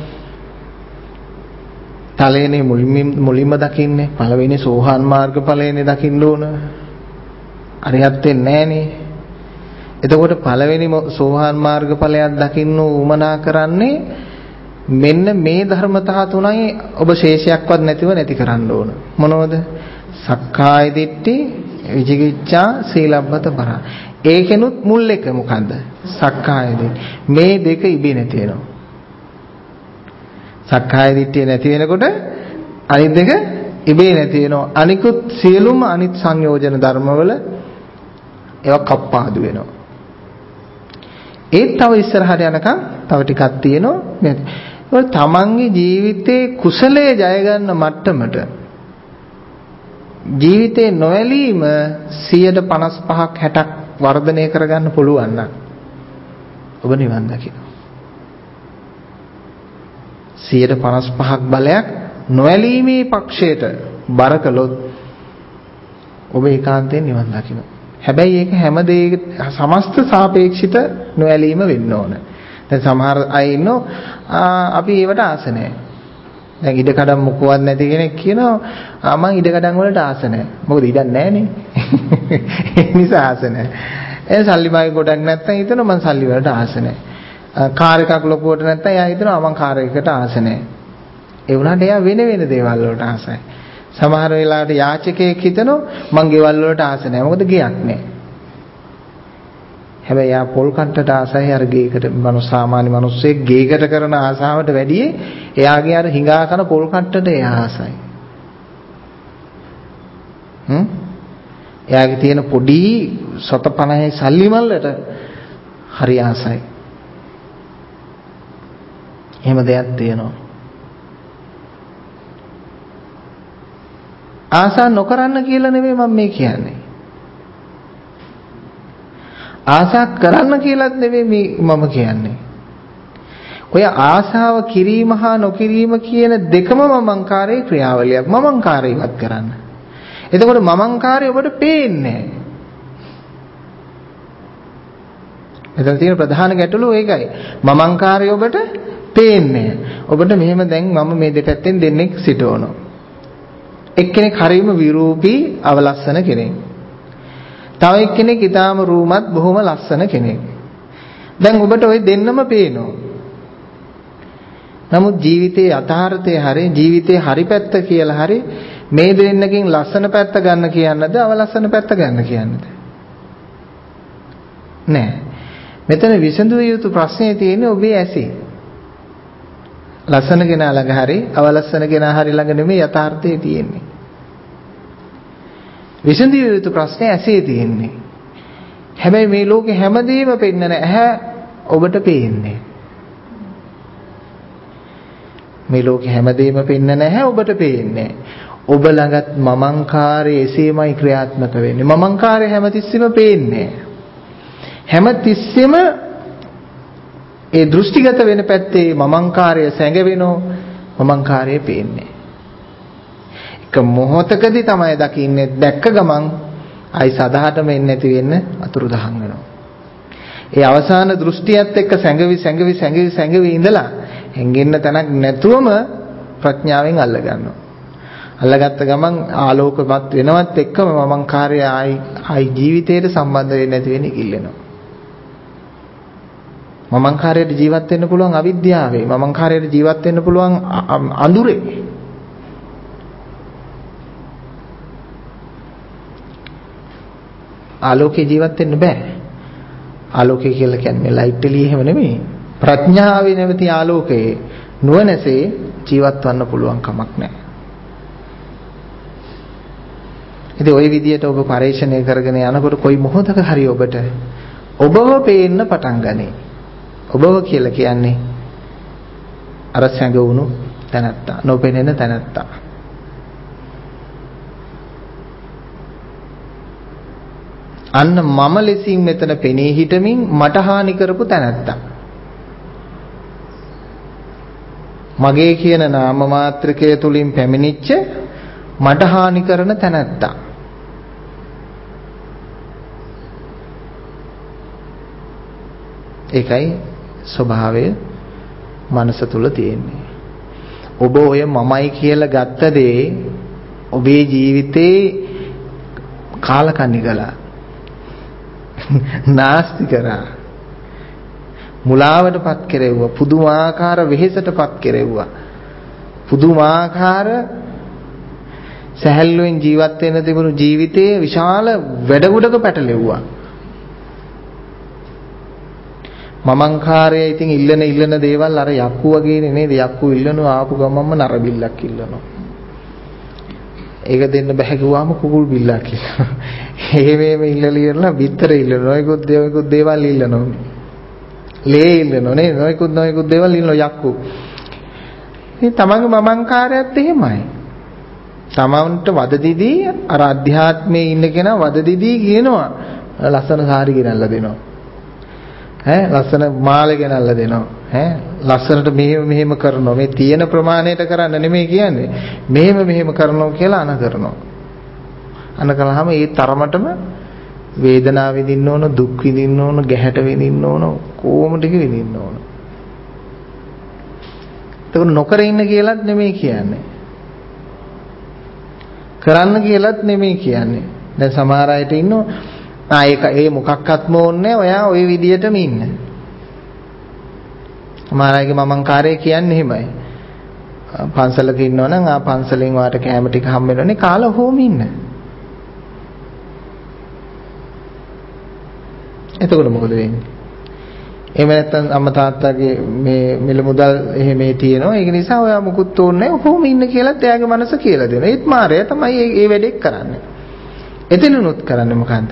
තලයේනේ මුලින්ම මුලින්ම දකින්නේ පළවෙනි සෝහාන් මාර්ග ඵලයේනේ දකින්න ඕන. අරියත් වෙන්නේ නැහනේ. එතකොට පළවෙනි සෝහාන් මාර්ග ඵලයක් දකින්න උමනා කරන්නේ මෙන්න මේ ධර්මතා තුනයි ඔබ ශේෂයක්වත් නැතිව නැති කරන්න ඕන. මොනවද? සක්කාය දිට්ඨි, විචිකිච්ඡා, සීලබ්බත පරා. ඒකෙනුත් මුල් එක මොකද්ද? සක්කාය දිට්ඨි. මේ දෙක ඉබේ නැති වෙනවා. සක්කාය දිට්ඨිය නැති වෙනකොට අනිත් දෙක ඉබේ නැති වෙනවා. අනිකුත් සියලුම අනිත් සංයෝජන ධර්මවල ඒවා කප්පාදු වෙනවා. ඒත් තව ඉස්සරහට යනකම් තව ටිකක් තියෙනවා. මේ තමන්ගේ ජීවිතේ කුසලයේ ජය ගන්න මට්ටමට ජීවිතේ නොඇලීම සියයට පනස් පහක් හැටක් වර්ධනය කරගන්න පුළුවන් නම් ඔබ නිවන් දකිනවා. සියයට පනස් පහක් බලයක් නොඇලීමේ පක්ෂයට බර කළොත් ඔබ ඒකාන්තයෙන් නිවන් දකිනවා. හැබැයි ඒක හැම දෙයක සමස්ත සාපේක්ෂිත නොඇලීම වෙන්න ඕන. දැන් සමහර අය ඉන්නෝ අපි ඒවට ආස නැහැ. දැන් ඉඩකඩම් මොකවත් නැති කෙනෙක් කියනවා මම ඉඩකඩම් වලට ආස නැහැ. මොකද ඉඩක් නැහනේ. ඒ නිසා ආස නැහැ. ඒ සල්ලි මාගේ ගොඩක් නැත්තම් හිතනවා මම සල්ලි වලට ආස නැහැ. කාර් එකක් ලොකුවට නැත්තම් එයා හිතනවා මම කාර් එකකට ආස නැහැ. ඒ වුණාට එයා වෙන වෙන දේවල් වලට ආසයි. සමහර වෙලාවට යාචකයෙක් හිතනවා මං ගෙවල් වලට ආස නැහැ. මොකද ගෙයක් නැහැ. හැබැයි යා පොල් කට්ටට ආසයි අර ගේකට මනුස්ස සාමාන්‍ය මිනිස්සෙක් ගේකට කරන ආසාවට වැඩිය එයාගේ අර හිඟා කන පොල් කට්ටට එයා ආසයි. හ්ම්? එයාගේ තියෙන පොඩි සත පනහේ සල්ලි මල්ලට හරි ආසයි. එහෙම දෙයක් තියෙනවා. ආසා නොකරන්න කියලා නෙමෙයි මම මේ කියන්නේ. ආසා කරන්න කියලාත් නෙමෙයි මම කියන්නේ. ඔය ආසාව කිරීම හා නොකිරීම කියන දෙකම මමංකාරයේ ක්‍රියාවලියක්. මමංකාරය ඉවත් කරන්න. එතකොට මමංකාරය ඔබට පේන්නේ නැහැ. එතන තියෙන ප්‍රධාන ගැටලුව ඒකයි. මමංකාරය ඔබට පේන්නේ නැහැ. ඔබට මෙහෙම දැන් මම මේ දෙපැත්තෙන් දෙන්නෙක් සිටවනවා. එක්කෙනෙක් හරීම විරූපී අවලස්සන කෙනෙක්. තව එක්කෙනෙක් ඊටාම රූමත් බොහොම ලස්සන කෙනෙක්. දැන් ඔබට ওই දෙන්නම පේනවා. නමුත් ජීවිතයේ යථාර්ථය හරි ජීවිතයේ හරි පැත්ත කියලා හරි මේ දෙන්නකින් ලස්සන පැත්ත ගන්න කියන්නද අවලස්සන පැත්ත ගන්න කියන්නද? නෑ. මෙතන විසඳුව යුතු ප්‍රශ්නේ තියෙන්නේ ඔබේ ඇසේ. ලස්සන කෙනා ළඟ හරි අවලස්සන කෙනා හරි ළඟ නෙමෙයි යථාර්ථය තියෙන්නේ. විසඳිය යුතු ප්‍රශ්නේ ඇසේ තියෙන්නේ. හැබැයි මේ ලෝකේ හැමදේම පෙන්නන ඇහැ ඔබට පේන්නේ. මේ ලෝකේ හැමදේම පෙන්නන ඇහැ ඔබට පේන්නේ. ඔබ ළඟත් මමංකාරය එසේමයි ක්‍රියාත්මක වෙන්නේ. මමංකාරය හැමතිස්සෙම පේන්නේ. හැමතිස්සෙම ඒ දෘෂ්ටිගත වෙන පැත්තේ මමංකාරය සැඟවෙනෝ මමංකාරය පේන්නේ. එක මොහොතකදී තමයි දකින්නේ දැක්ක ගමන් ආයි සදාටම එන්නේ නැති වෙන්න අතුරුදහන් වෙනවා. ඒ අවසාන දෘෂ්ටියත් එක්ක සැඟවි සැඟවි සැඟවි සැඟවි ඉඳලා හැංගෙන්න තැනක් නැතුවම ප්‍රඥාවෙන් අල්ල ගන්නවා. අල්ලගත්ත ගමන් ආලෝකමත් වෙනවත් එක්කම මමංකාරය ආයි ආයි ජීවිතේට සම්බන්ධ වෙන්නේ නැති වෙන්නේ කිල්ලෙනවා. මමංකාරයට ජීවත් වෙන්න පුළුවන් අවිද්‍යාවේ. මමංකාරයට ජීවත් වෙන්න පුළුවන් අඳුරේ. ආලෝකේ ජීවත් වෙන්න බෑ. ආලෝකය කියලා කියන්නේ ලයිට් එළිය එහෙම නෙමෙයි. ප්‍රඥාවේ නැවති ආලෝකයේ නුවණැසේ ජීවත් වන්න පුළුවන් කමක් නැහැ. ඉතින් ওই විදියට ඔබ පරිශ්‍රණය කරගෙන යනකොට කොයි මොහොතක හරි ඔබට ඔබව පේන්න පටන් ගනී. ඔබව කියලා කියන්නේ අර සැඟවුණු තැනැත්තා, නොපෙනෙන තැනැත්තා. අන්න මම ලෙසින් මෙතන පෙනී හිටමින් මට හානි කරපු තැනැත්තා. මගේ කියන නාම මාත්‍රකය තුලින් පැමිණිච්ච මට හානි කරන තැනැත්තා. ඒකයි ස්වභාවය මනස තුල තියෙන්නේ. ඔබ ඔය මමයි කියලා ගත්ත දේ ඔබේ ජීවිතේ කාලකන්ණි කළා. නාස්ති කරා. මුලාවටපත් කෙරෙව්වා. පුදුමාකාර වෙහෙසටපත් කෙරෙව්වා. පුදුමාකාර සැහැල්ලුවෙන් ජීවත් වෙන්න තිබුණු ජීවිතයේ විශාල වැඩගොඩක පැටලෙව්වා. මමංකාරය ඉතින් ඉල්ලන ඉල්ලන දේවල් අර යක්කු වගේනේ නේද? යක්කු ඉල්ලනවා ආපු ගමන්ම නර බිල්ලක් ඉල්ලනවා. ඒක දෙන්න බෑ කිව්වම කුකුල් බිල්ලක් ඉල්ලනවා. එහෙම එහෙම ඉල්ලලා ඉල්ලලා බිත්තර ඉල්ලනවා. නොයිකුත් දේවල් දේවල් ඉල්ලනවා. ලේ ඉල්ලනවා නේද? නොයිකුත් නොයිකුත් දේවල් ඉල්ලනවා යක්කු. මේ තමන්ගේ මමංකාරයත් එහෙමයි. තමන්ට වද දිදී අර අධ්‍යාත්මයේ ඉන්න කෙනා වද දිදී කියනවා ලස්සන සාරි ගෙනල්ලා දෙනවා. ඈ ලස්සන මාළේ ගෙනල්ලා දෙනවා. ඈ ලස්සනට මෙහෙම මෙහෙම කරනවා. මේ තියෙන ප්‍රමාණයට කරන්න නෙමෙයි කියන්නේ. මෙහෙම මෙහෙම කරනවා කියලා අන කරනවා. අන කළාම ඒ තරමටම වේදනාව විඳින්න ඕන, දුක් විඳින්න ඕන, ගැහැට විඳින්න ඕන, කොහොම ටික විඳින්න ඕන. ඒක නොකර ඉන්න කියලාත් නෙමෙයි කියන්නේ. කරන්න කියලාත් නෙමෙයි කියන්නේ. දැන් සමහර අයට ඉන්නවා ආ ඒක ඒ මොකක්වත්ම ඕනේ ඔයා ওই විදියටම ඉන්න. සමහර අයගේ මමංකාරය කියන්නේ එහෙමයි. පන්සලක ඉන්නවනම් ආ පන්සලෙන් වාට කැම ටික හම්බ වෙනවනේ කාලා හොම ඉන්න. එතකොට මොකද වෙන්නේ? එහෙම නැත්නම් අම්මා තාත්තගේ මේ මිල මුදල් එහෙම මේ තියෙනවා. ඒක නිසා ඔයා මුකුත් ඕනේ නැහැ. හොම ඉන්න කියලාත් එයාගේ මනස කියලා දෙනවා. ඒත් මාරය තමයි මේ වැඩේ කරන්නේ. එතනනුත් කරන්නේ මොකන්ද?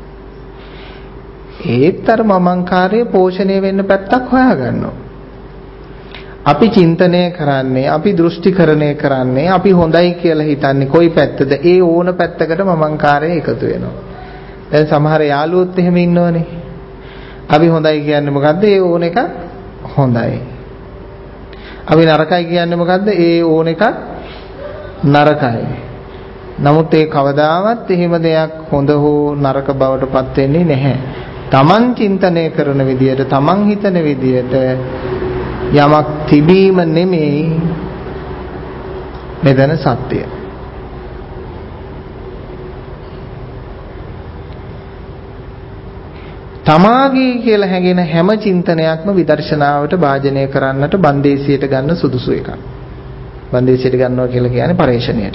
ඒත් අර මමංකාරයේ පෝෂණය වෙන්න පැත්තක් හොයාගන්නවා. අපි චින්තනය කරන්නේ, අපි දෘෂ්ටිකරණය කරන්නේ, අපි හොඳයි කියලා හිතන්නේ කොයි පැත්තද? ඒ ඕන පැත්තකට මමංකාරය එකතු වෙනවා. දැන් සමහර යාළුවොත් එහෙම ඉන්නවනේ. අපි හොඳයි කියන්නේ මොකද්ද? ඒ ඕන එක හොඳයි. අපි නරකයි කියන්නේ මොකද්ද? ඒ ඕන එක නරකයි. නමුත් ඒ කවදාවත් එහෙම දෙයක් හොඳ හෝ නරක බවට පත් වෙන්නේ නැහැ. තමන් චින්තනය කරන විදියට, තමන් හිතන විදියට යමක් තිබීම නෙමෙයි මෙතන සත්‍යය. තමාගේ කියලා හැඟෙන හැම චින්තනයක්ම විදර්ශනාවට භාජනය කරන්නට බන්දේසියට ගන්න සුදුසු එකක්. බන්දේසියට ගන්නවා කියලා කියන්නේ පරේෂණයට.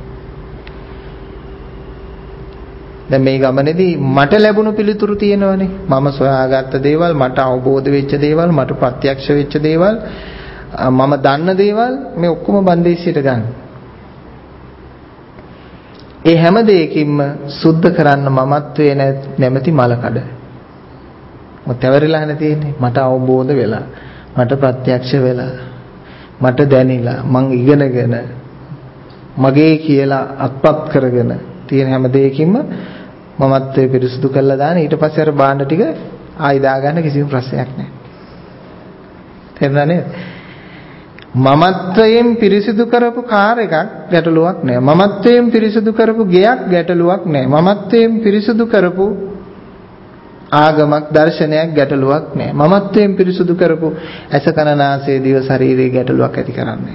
දැන් මේ ගමනේදී මට ලැබුණු පිළිතුරු තියෙනවනේ. මම සොයාගත්ත දේවල්, මට අවබෝධ වෙච්ච දේවල්, මට ප්‍රත්‍යක්ෂ වෙච්ච දේවල්, මම දන්න දේවල් මේ ඔක්කොම බන්දේසියට ගන්න. ඒ හැම දෙයකින්ම සුද්ධ කරන්න මමත්වයේ නැමැති මලකඩ. මත ඇවරිලා නැතිනේ. මට අවබෝධ වෙලා, මට ප්‍රත්‍යක්ෂ වෙලා, මට දැනිලා, මං ඉගෙනගෙන, මගේ කියලා අත්පත් කරගෙන තියෙන හැම දෙයකින්ම මමත්වයේ පිරිසුදු කරලා දාන. ඊට පස්සේ අර බාණ්ඩ ටික ආයි දාගන්න කිසිම ප්‍රශ්නයක් නැහැ. තේරුණා නේද? මමත්වයෙන් පිරිසුදු කරපු කාර් එකක් ගැටලුවක් නැහැ. මමත්වයෙන් පිරිසුදු කරපු ගෙයක් ගැටලුවක් නැහැ. මමත්වයෙන් පිරිසුදු කරපු ආගමක් දර්ශනයක් ගැටලුවක් නැහැ. මමත්වයෙන් පිරිසුදු කරපු ඇස කන නාසය දිව ශරීරයේ ගැටලුවක් ඇති කරන්නේ.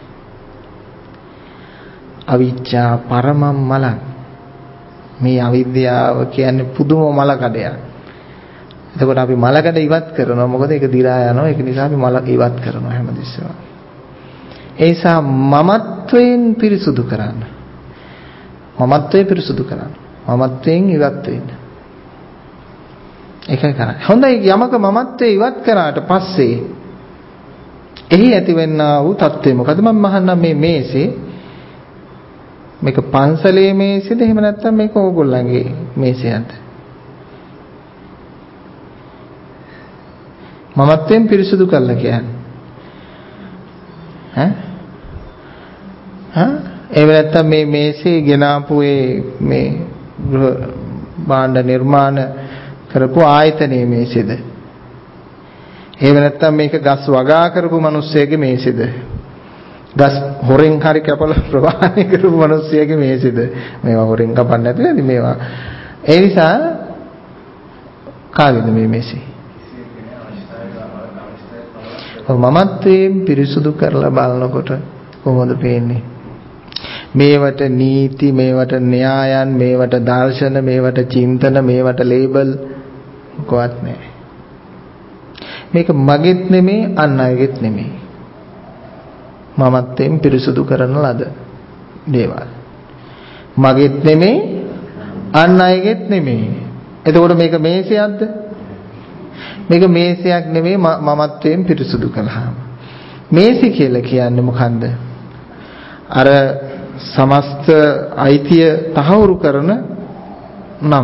අවිච්ඡා පරමම් මලං. මේ අවිද්‍යාව කියන්නේ පුදුම මල කඩයක්. එතකොට අපි මල කඩ ඉවත් කරනවා. මොකද ඒක දිරා යනවා. ඒක නිසා අපි මල ඉවත් කරනවා හැමදෙස්සම. ඒ නිසා මමත්වයෙන් පිරිසුදු කරන්න. මමත්වයෙන් පිරිසුදු කරන්න. මමත්වයෙන් ඉවත් වෙන්න. ඒකයි කරන්නේ. හොඳයි යමක මමත්වයේ ඉවත් කරාට පස්සේ එහි ඇතිවෙනා වූ தත්ත්වය මොකද? මම අහන්නම් මේ මේසේ මේක පන්සලේ මේසෙද එහෙම නැත්නම් මේක ඕගොල්ලන්ගේ මේසයක්ද? මමත්වයෙන් පිරිසුදු කරලා කියන්නේ. ඈ? හා? එහෙම නැත්නම් මේ මේසේ ගෙනාපු මේ ගෘහ භාණ්ඩ නිර්මාණ කරපු ආයතනයේ මේසෙද? එහෙම නැත්නම් මේක ගස් වගා කරපු මිනිස්සෙගේ මේසෙද? ගස් හොරෙන් හරි කැපලා ප්‍රවාහණය කරපු මිනිස්සෙගේ මේසෙද? මේවා හොරෙන් කපන්න නැති නේද මේවා? ඒ නිසා කාගේද මේ මේසේ? මමත්වයෙන් පිරිසුදු කරලා බලනකොට කොහොමද පේන්නේ? මේවට නීති, මේවට න්‍යායන්, මේවට දර්ශන, මේවට චින්තන, මේවට ලේබල් මොකවත් නැහැ. මේක මගෙත් නෙමෙයි අන් අයගෙත් නෙමෙයි. මමත්වයෙන් පිරිසුදු කරන ලද දේවල්. මගෙත් නෙමෙයි අන් අයගෙත් නෙමෙයි. එතකොට මේක මේසයක්ද? මේක මේසයක් නෙමෙයි මමත්වයෙන් පිරිසුදු කළාම. මේසි කියලා කියන්නේ මොකන්ද? අර සමස්ත අයිතිය තහවුරු කරන නම.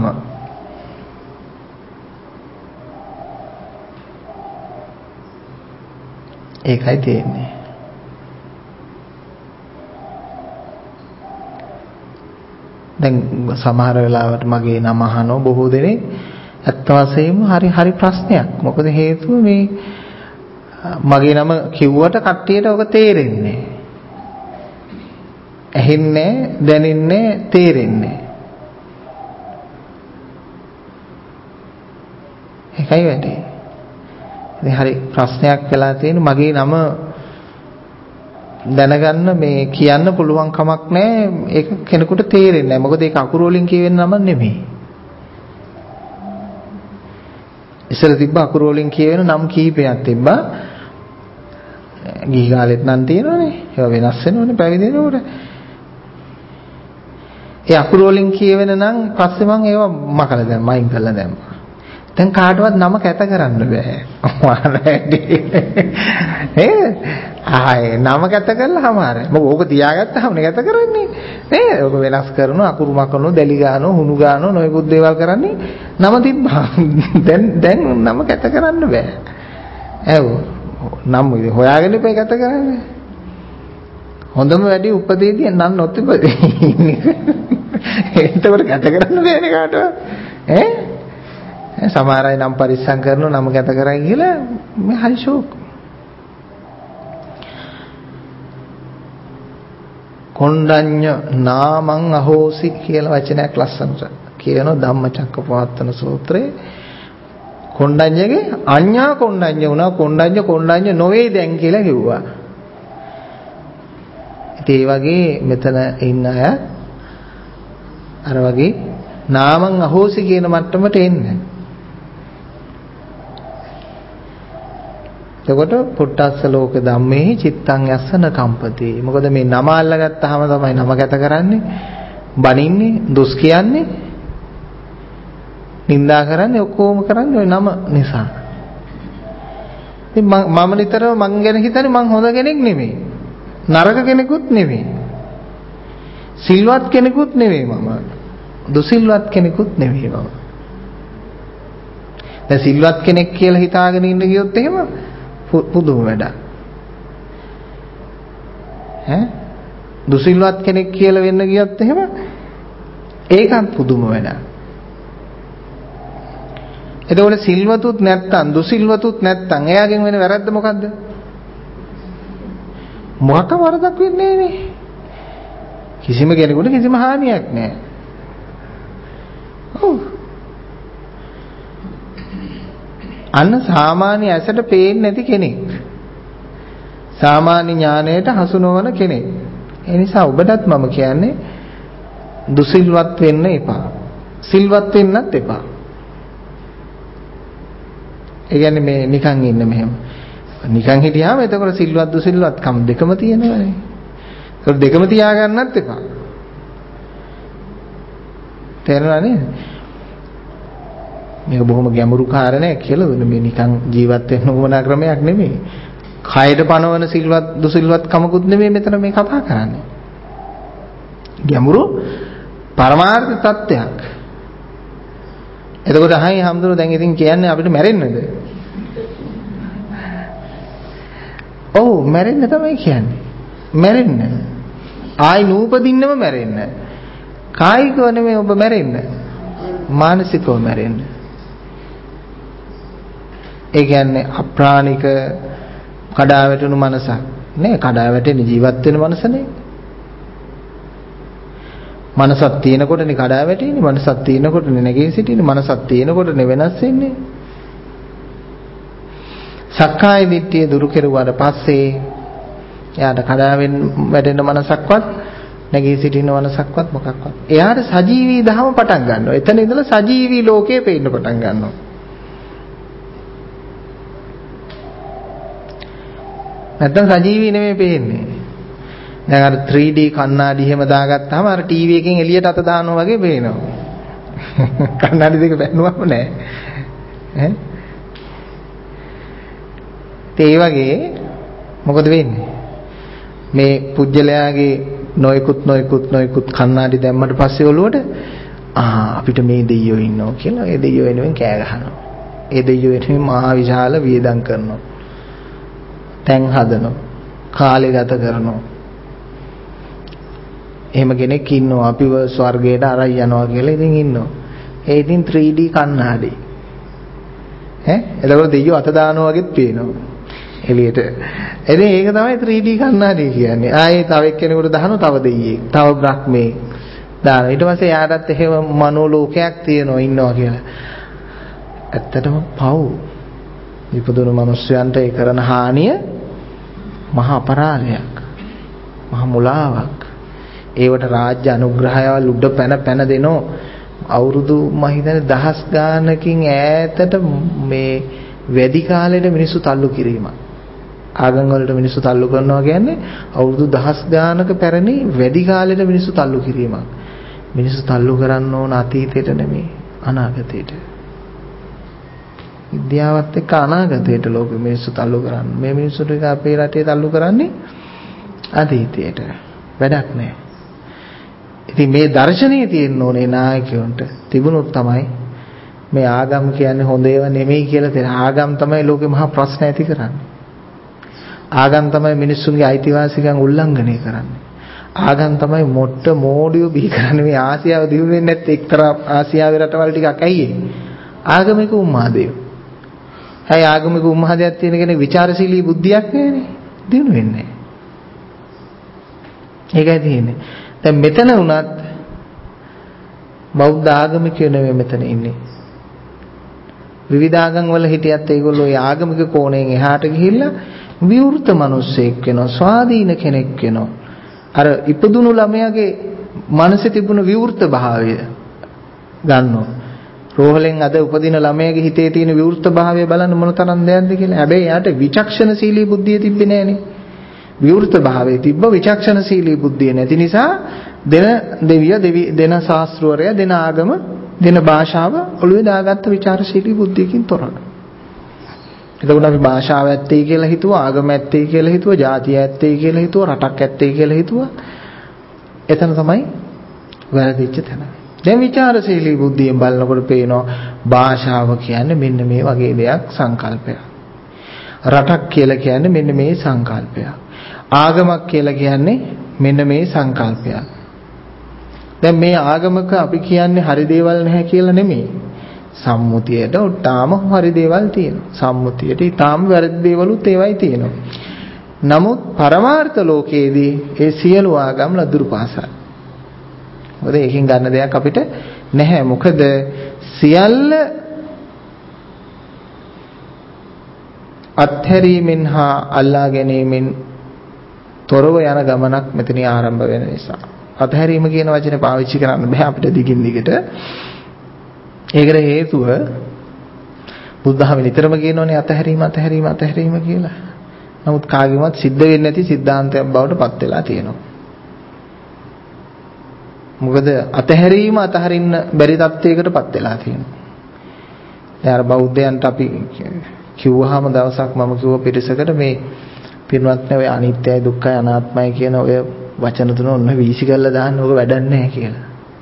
ඒකයි තියෙන්නේ. දැන් සමහර වෙලාවට මගේ නම අහනෝ බොහෝ දෙනෙක් ඇත්ත වශයෙන්ම හරි හරි ප්‍රශ්නයක්. මොකද හේතුව මේ මගේ නම කිව්වට කට්ටියට ඔක තේරෙන්නේ. ඇහෙන්නේ, දැනෙන්නේ, තේරෙන්නේ. ඒකයි වැඩේ. ඉතින් හරි ප්‍රශ්නයක් වෙලා තියෙන මගේ නම දැනගන්න මේ කියන්න පුළුවන් කමක් නැහැ. ඒක කෙනෙකුට තේරෙන්නේ නැහැ. මොකද ඒක අකුරු වලින් කියවෙන නම නෙමෙයි. ඉස්සර තිබ්බ අකුරු වලින් කියවෙන නම් කීපයක් තිබ්බා. ගිහි කාලෙත් නම් තියෙනවනේ. ඒවා වෙනස් වෙනවනේ පැවිදි වෙනකොට. ඒ අකුරු වලින් කියවෙන නම් පස්සේ මම ඒවා මකලා දැම්මා, අයින් කරලා දැම්මා. දැන් කාටවත් නම කැත කරන්න බෑ. ඒ ආයේ නම කැත කළාම හරියි. මොකද ඕක තියාගත්තාම නේ කැත කරන්නේ. නේ ඕක වෙනස් කරනවා, අකුරු මකනවා, දැලි ගන්නවා, හුණු ගන්නවා, නොයෙකුත් දේවල් කරන්නේ. නම තිබ්බා. දැන් දැන් නම කැත කරන්න බෑ. ඇහුව. නම් ඉතින් හොයාගෙන ඉපේ කැත කරන්නේ. හොඳම වැඩි උපදේදී නම් නොතිබේ. ඒකට කැත කරන්න බෑනේ කාටවත්. ඈ සමහර අය නම් පරිස්සම් කරනවා නම කැත කරයි කියලා මේ හරි ෂෝක්. කොණ්ඩඤ්ඤ නාමං අහෝසි කියලා වචනයක් ලස්සනට කියනවා ධම්මචක්කපවත්තන සූත්‍රයේ. කොණ්ඩඤ්ඤගේ අඤ්ඤා කොණ්ඩඤ්ඤ වුණා, කොණ්ඩඤ්ඤ කොණ්ඩඤ්ඤ නොවේ දැන් කියලා කිව්වා. ඉතින් ඒ වගේ මෙතන ඉන්න අය අර වගේ නාමං අහෝසි කියන මට්ටමට එන්නේ. එතකොට පුට්ටස්ස ලෝක ධම්මේ චිත්තං යස්සන කම්පති. මොකද මේ නම අල්ලගත්තාම තමයි නම ගත කරන්නේ, බනින්නේ, දුස් කියන්නේ, නිඳා කරන්නේ, ඔක්කොම කරන්නේ ওই නම නිසා. ඉතින් මම නිතරම මං ගැන හිතන්නේ මං හොඳ කෙනෙක් නෙමෙයි, නරක කෙනෙකුත් නෙමෙයි, සිල්වත් කෙනෙකුත් නෙමෙයි, මම දුසිල්වත් කෙනෙකුත් නෙමෙයි. මම දැන් සිල්වත් කෙනෙක් කියලා හිතාගෙන ඉන්න ගියොත් එහෙම පුදුම වැඩක්. ඈ දුසිල්වත් කෙනෙක් කියලා වෙන්න ගියොත් එහෙම ඒකත් පුදුම වැඩක්. එතකොට සිල්වතුත් නැත්තම් දුසිල්වතුත් නැත්තම් එයාගෙන් වෙන වැරද්ද මොකද්ද? මොකක් වරදක් වෙන්නේ නේ. කිසිම කෙනෙකුට කිසිම හානියක් නැහැ. ඔව්. අන්න සාමාන්‍ය ඇසට පේන්නේ නැති කෙනෙක්. සාමාන්‍ය ඥාණයට හසු නොවන කෙනෙක්. ඒ නිසා ඔබටත් මම කියන්නේ දුසිල්වත් වෙන්න එපා. සිල්වත් වෙන්නත් එපා. ඒ කියන්නේ මේ නිකන් ඉන්න මෙහෙම. නිකන් හිටියාම එතකොට සිල්වත් දුසිල්වත් කම් දෙකම තියෙනවනේ. ඒක දෙකම තියාගන්නත් එපා. තේරුණා නේද? මේක බොහොම ගැඹුරු කාරණයක් කියලා දුන්නේ. මේ නිකන් ජීවත් වෙන්න උවමනා ක්‍රමයක් නෙමෙයි. කයයට පනවන සිල්වත් දුසිල්වත් කමකුත් නෙමෙයි මෙතන මේ කතා කරන්නේ. ගැඹුරු පරමාර්ථ තත්ත්වයක්. එතකොට අහයි හැමදෙරෝ දැන් ඉතින් කියන්නේ අපිට මැරෙන්නද? ඔව් මැරෙන්න තමයි කියන්නේ. මැරෙන්න. ආයි නූපදින්නම මැරෙන්න. කායිකව නෙමෙයි ඔබ මැරෙන්න. මානසිකව මැරෙන්න. ඒ කියන්නේ අප්‍රාණික කඩා වැටෙනු මනසක් නේ. කඩා වැටෙන ජීවත් වෙන මනසනේ. මනසක් තියෙනකොටනේ කඩා වැටෙන්නේ. මනසක් තියෙනකොටනේ නැගී සිටින්නේ. මනසක් තියෙනකොටනේ වෙනස් වෙන්නේ. සක්කාය දිට්ඨිය දුරු කෙරුවාට පස්සේ එයාට කඩා වැටෙන මනසක්වත් නැගී සිටින මනසක්වත් මොකක්වත්. එයාට සජීවී ධහම පටන් ගන්නවා. එතන ඉඳලා සජීවී ලෝකේ පේන්න පටන් ගන්නවා. නැත්තම් සජීවී නෙමෙයි පේන්නේ. දැන් අර three D කණ්ණාඩි එහෙම දාගත්තාම අර ටීවී එකෙන් එළියට අත දානවා වගේ පේනවා. කණ්ණාඩි දෙක බැලුවම නෑ. ඈ ඒ වගේ මොකද වෙන්නේ? මේ පුජ්‍යලයාගේ නොයිකුත් නොයිකුත් නොයිකුත් කණ්ණාඩි දැම්මට පස්සේ ඔළුවට ආ අපිට මේ දෙයියෝ ඉන්නවා කියලා ඒ දෙයියෝ වෙනුවෙන් කෑ ගහනවා. ඒ දෙයියෝ වෙනුවෙන් මහා විශාල වියදම් කරනවා. තැන් හදනවා. කාලය ගත කරනවා. එහෙම කෙනෙක් ඉන්නවා අපිව ස්වර්ගයට අරයි යනවා කියලා ඉතින් ඉන්නවා. ඒ ඉතින් three D කණ්ණාඩි. ඈ එතකොට දෙයියෝ අත දානවා වගේත් පේනවා. එළියට. එදින ඒක තමයි three D කණ්ණාඩි කියන්නේ. ආයේ තව එක්කෙනෙකුට දානවා තව දෙයියෙක්. තව බ්‍රහ්මේ දානවා. ඊට පස්සේ යාටත් එහෙම මනෝ ලෝකයක් තියෙනවා ඉන්නවා කියලා. ඇත්තටම පව්. ඉපදුණු මිනිස්යන්ට ඒ කරන හානිය මහා අපරාධයක්. මහා මුලාවක්. ඒවට රාජ්‍ය අනුග්‍රහයවල් උඩ පැන පැන දෙනෝ අවුරුදු මම හිතන්නේ දහස් ගානකින් ඈතට මේ වැඩි කාලෙට මිනිස්සු තල්ලු කිරීමක්. ආගම් වලට මිනිස්සු තල්ලු කරනවා කියන්නේ අවුරුදු දහස් ගානක පැරණි වැඩි කාලෙට මිනිස්සු තල්ලු කිරීමක්. මිනිස්සු තල්ලු කරන්න ඕන අතීතයට නෙමෙයි අනාගතයට. විද්‍යාවත් එක්ක අනාගතයට ලෝකෙ මිනිස්සු තල්ලු කරන්නේ. මේ මිනිස්සු ටික අපේ රටේ තල්ලු කරන්නේ අතීතයට. වැඩක් නැහැ. ඉතින් මේ දර්ශනීය තියෙන්න ඕනේ නායකයන්ට. තිබුණොත් තමයි මේ ආගම් කියන්නේ හොඳ ඒවා නෙමෙයි කියලා තේරෙන. ආගම් තමයි ලෝකේ මහා ප්‍රශ්න ඇති කරන්නේ. ආගම් තමයි මිනිස්සුන්ගේ අයිතිවාසිකම් උල්ලංඝනය කරන්නේ. ආගම් තමයි මොට්ට මෝඩියෝ බිහි කරන්නේ. මේ ආසියාව දිනු වෙන්නේ නැත්te එක්තරා ආසියාවේ රටවල් ටිකක් ඇයි ඒ? ආගමික උම්මාදේ. හැයි ආගමික උම්මාදයක් තියෙන කෙනෙක් ਵਿਚාරශීලී බුද්ධියක් නෑනේ. දිනු වෙන්නේ නැහැ. ඒකයි තියෙන්නේ. දැන් මෙතන උනත් බෞද්ධ ආගමිකයෝ නෙමෙයි මෙතන ඉන්නේ. විවිධ ආගම් වල හිටියත් ඒගොල්ලෝ ඒ ආගමික කෝණයෙන් එහාට ගිහිල්ලා විවෘත මිනිස්සෙක් වෙනවා, ස්වාධීන කෙනෙක් වෙනවා. අර ඉපදුණු ළමයාගේ මනසේ තිබුණු විවෘත භාවය ගන්නවා. රෝහලෙන් අද උපදින ළමයාගේ හිතේ තියෙන විවෘත භාවය බලන්න මොන තරම් දෙයක්ද කියලා. හැබැයි යාට විචක්ෂණශීලී බුද්ධිය තිබ්බේ නෑනේ. විවෘත භාවයේ තිබ්බ විචක්ෂණශීලී බුද්ධිය නැති නිසා දෙන දෙවිය දෙවි දෙන ශාස්ත්‍රවරයා දෙන ආගම දෙන භාෂාව ඔළුවේ දාගත්ත විචාරශීලී බුද්ධියකින් තොරව. එතකොට අපි භාෂාව ඇත්තයි කියලා හිතුවා, ආගම ඇත්තයි කියලා හිතුවා, ජාතිය ඇත්තයි කියලා හිතුවා, රටක් ඇත්තයි කියලා හිතුවා. එතන තමයි වැරදිච්ච තැන. දැන් විචාරශීලී බුද්ධියෙන් බලනකොට පේනවා භාෂාව කියන්නේ මෙන්න මේ වගේ දෙයක් සංකල්පයක්. රටක් කියලා කියන්නේ මෙන්න මේ සංකල්පයක්. ආගමක් කියලා කියන්නේ මෙන්න මේ සංකල්පයක්. දැන් මේ ආගමක අපි කියන්නේ හරි දේවල් නැහැ කියලා නෙමෙයි. සම්මුතියට උටාම හරි දේවල් තියෙනවා. සම්මුතියට ඊටාම වැරදි දේවලුත් ඒවයි තියෙනවා. නමුත් පරමාර්ථ ලෝකයේදී ඒ සියලු ආගම් ලදුරු පාසල්. මොකද ඒකෙන් ගන්න දෙයක් අපිට නැහැ. මොකද සියල්ල අත්හැරීමෙන් හා අල්ලා ගැනීමෙන් තොරව යන ගමනක් මෙතන ආරම්භ වෙන නිසා. අත්හැරීම කියන වචනේ පාවිච්චි කරන්න බෑ අපිට දිගින් දිගට. ඒකට හේතුව බුද්ධහම නිතරම කියනෝනේ අත්හැරීම අත්හැරීම අත්හැරීම කියලා. නමුත් කාගෙවත් සිද්ධ වෙන්නේ නැති સિદ્ધාන්තයක් බවට පත් වෙලා තියෙනවා. මොකද අත්හැරීම අතහරින්න බැරි තත්යකට පත් වෙලා තියෙනවා. දැන් අර බෞද්ධයන්ට අපි කිව්වහම දවසක් මම කිව්ව පිරිසකට මේ පින්වත්නි ඔය අනිත්‍යයි දුක්ඛයි අනාත්මයි කියන ඔය වචන තුන ඔන්න වීසි කරලා දාන්න ඕක වැඩක් නැහැ කියලා.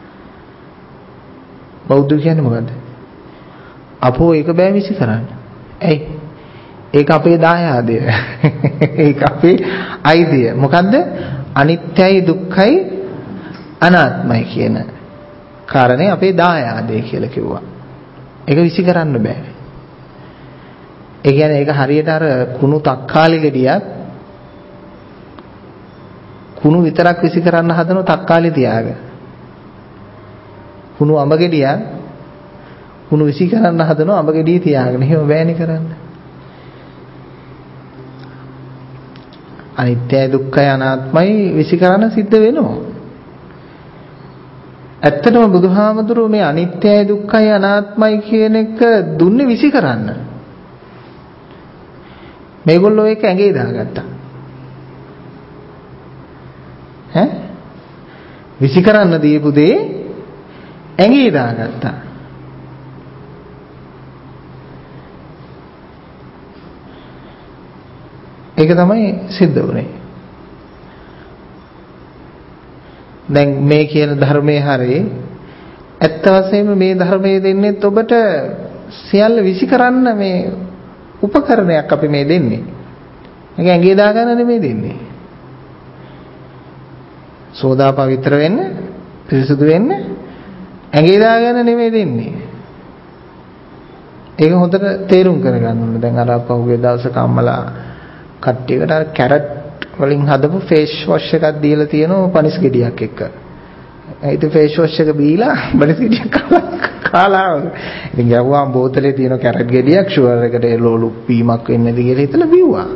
බෞද්ධ කියන්නේ මොකද්ද? අපෝ ඒක බෑ විසි කරන්න. ඇයි? ඒක අපේ දායාදය. ඒක අපේ අයිතිය. මොකද්ද? අනිත්‍යයි දුක්ඛයි අනාත්මයි කියන කාරණේ අපේ දායාදය කියලා කිව්වා. ඒක විසි කරන්න බෑ. ඒ කියන්නේ ඒක හරියට අර කුණු තක්කාලි ගෙඩියක් කුණු විතරක් විසි කරන්න හදන තක්කාලි තියාගෙන. කුණු අඹ ගෙඩියක් කුණු විසි කරන්න හදන අඹ ගෙඩිය තියාගෙන. එහෙම බෑනේ කරන්න. අනිත්‍යයි දුක්ඛයි අනාත්මයි විසි කරන්න සිද්ධ වෙනවා. ඇත්තටම බුදුහාමුදුරුවෝ මේ අනිත්‍යයි දුක්ඛයි අනාත්මයි කියන එක දුන්නේ විසි කරන්න. මේගොල්ලෝ ඒක ඇඟේ දාගත්තා. ඈ විසි කරන්න දීපු දේ ඇඟේ දාගත්තා. ඒක තමයි සිද්ධ වුනේ. දැන් මේ කියන ධර්මයේ හරි ඇත්ත වශයෙන්ම මේ ධර්මයේ දෙන්නේ ඔබට සියල්ල විසි කරන්න මේ උපකරණයක් අපි මේ දෙන්නේ. ඒක ඇඟේ දාගන්න නෙමෙයි දෙන්නේ. සෝදා පවිත්‍ර වෙන්න, පිරිසුදු වෙන්න ඇඟේ දාගන්න නෙමෙයි දෙන්නේ. ඒක හොඳට තේරුම් කරගන්න ඕනේ. දැන් අර පහුගිය දවසක අම්මලා කට්ටියකට අර කැරට් වලින් හදපු ෆේස් වොෂ් එකක් දීලා තියෙනවා පනිස් ගෙඩියක් එක්ක. ඒත් ෆේස් වොෂ් එක බීලා පනිස් ගෙඩියක් කාලා. ඉතින් ගියාම බෝතලේ තියෙන කැරට් ගෙඩියක් ෂුවර් එකට ලෝලු පීමක් වෙන්නේ නැති කියලා හිතලා බිව්වා.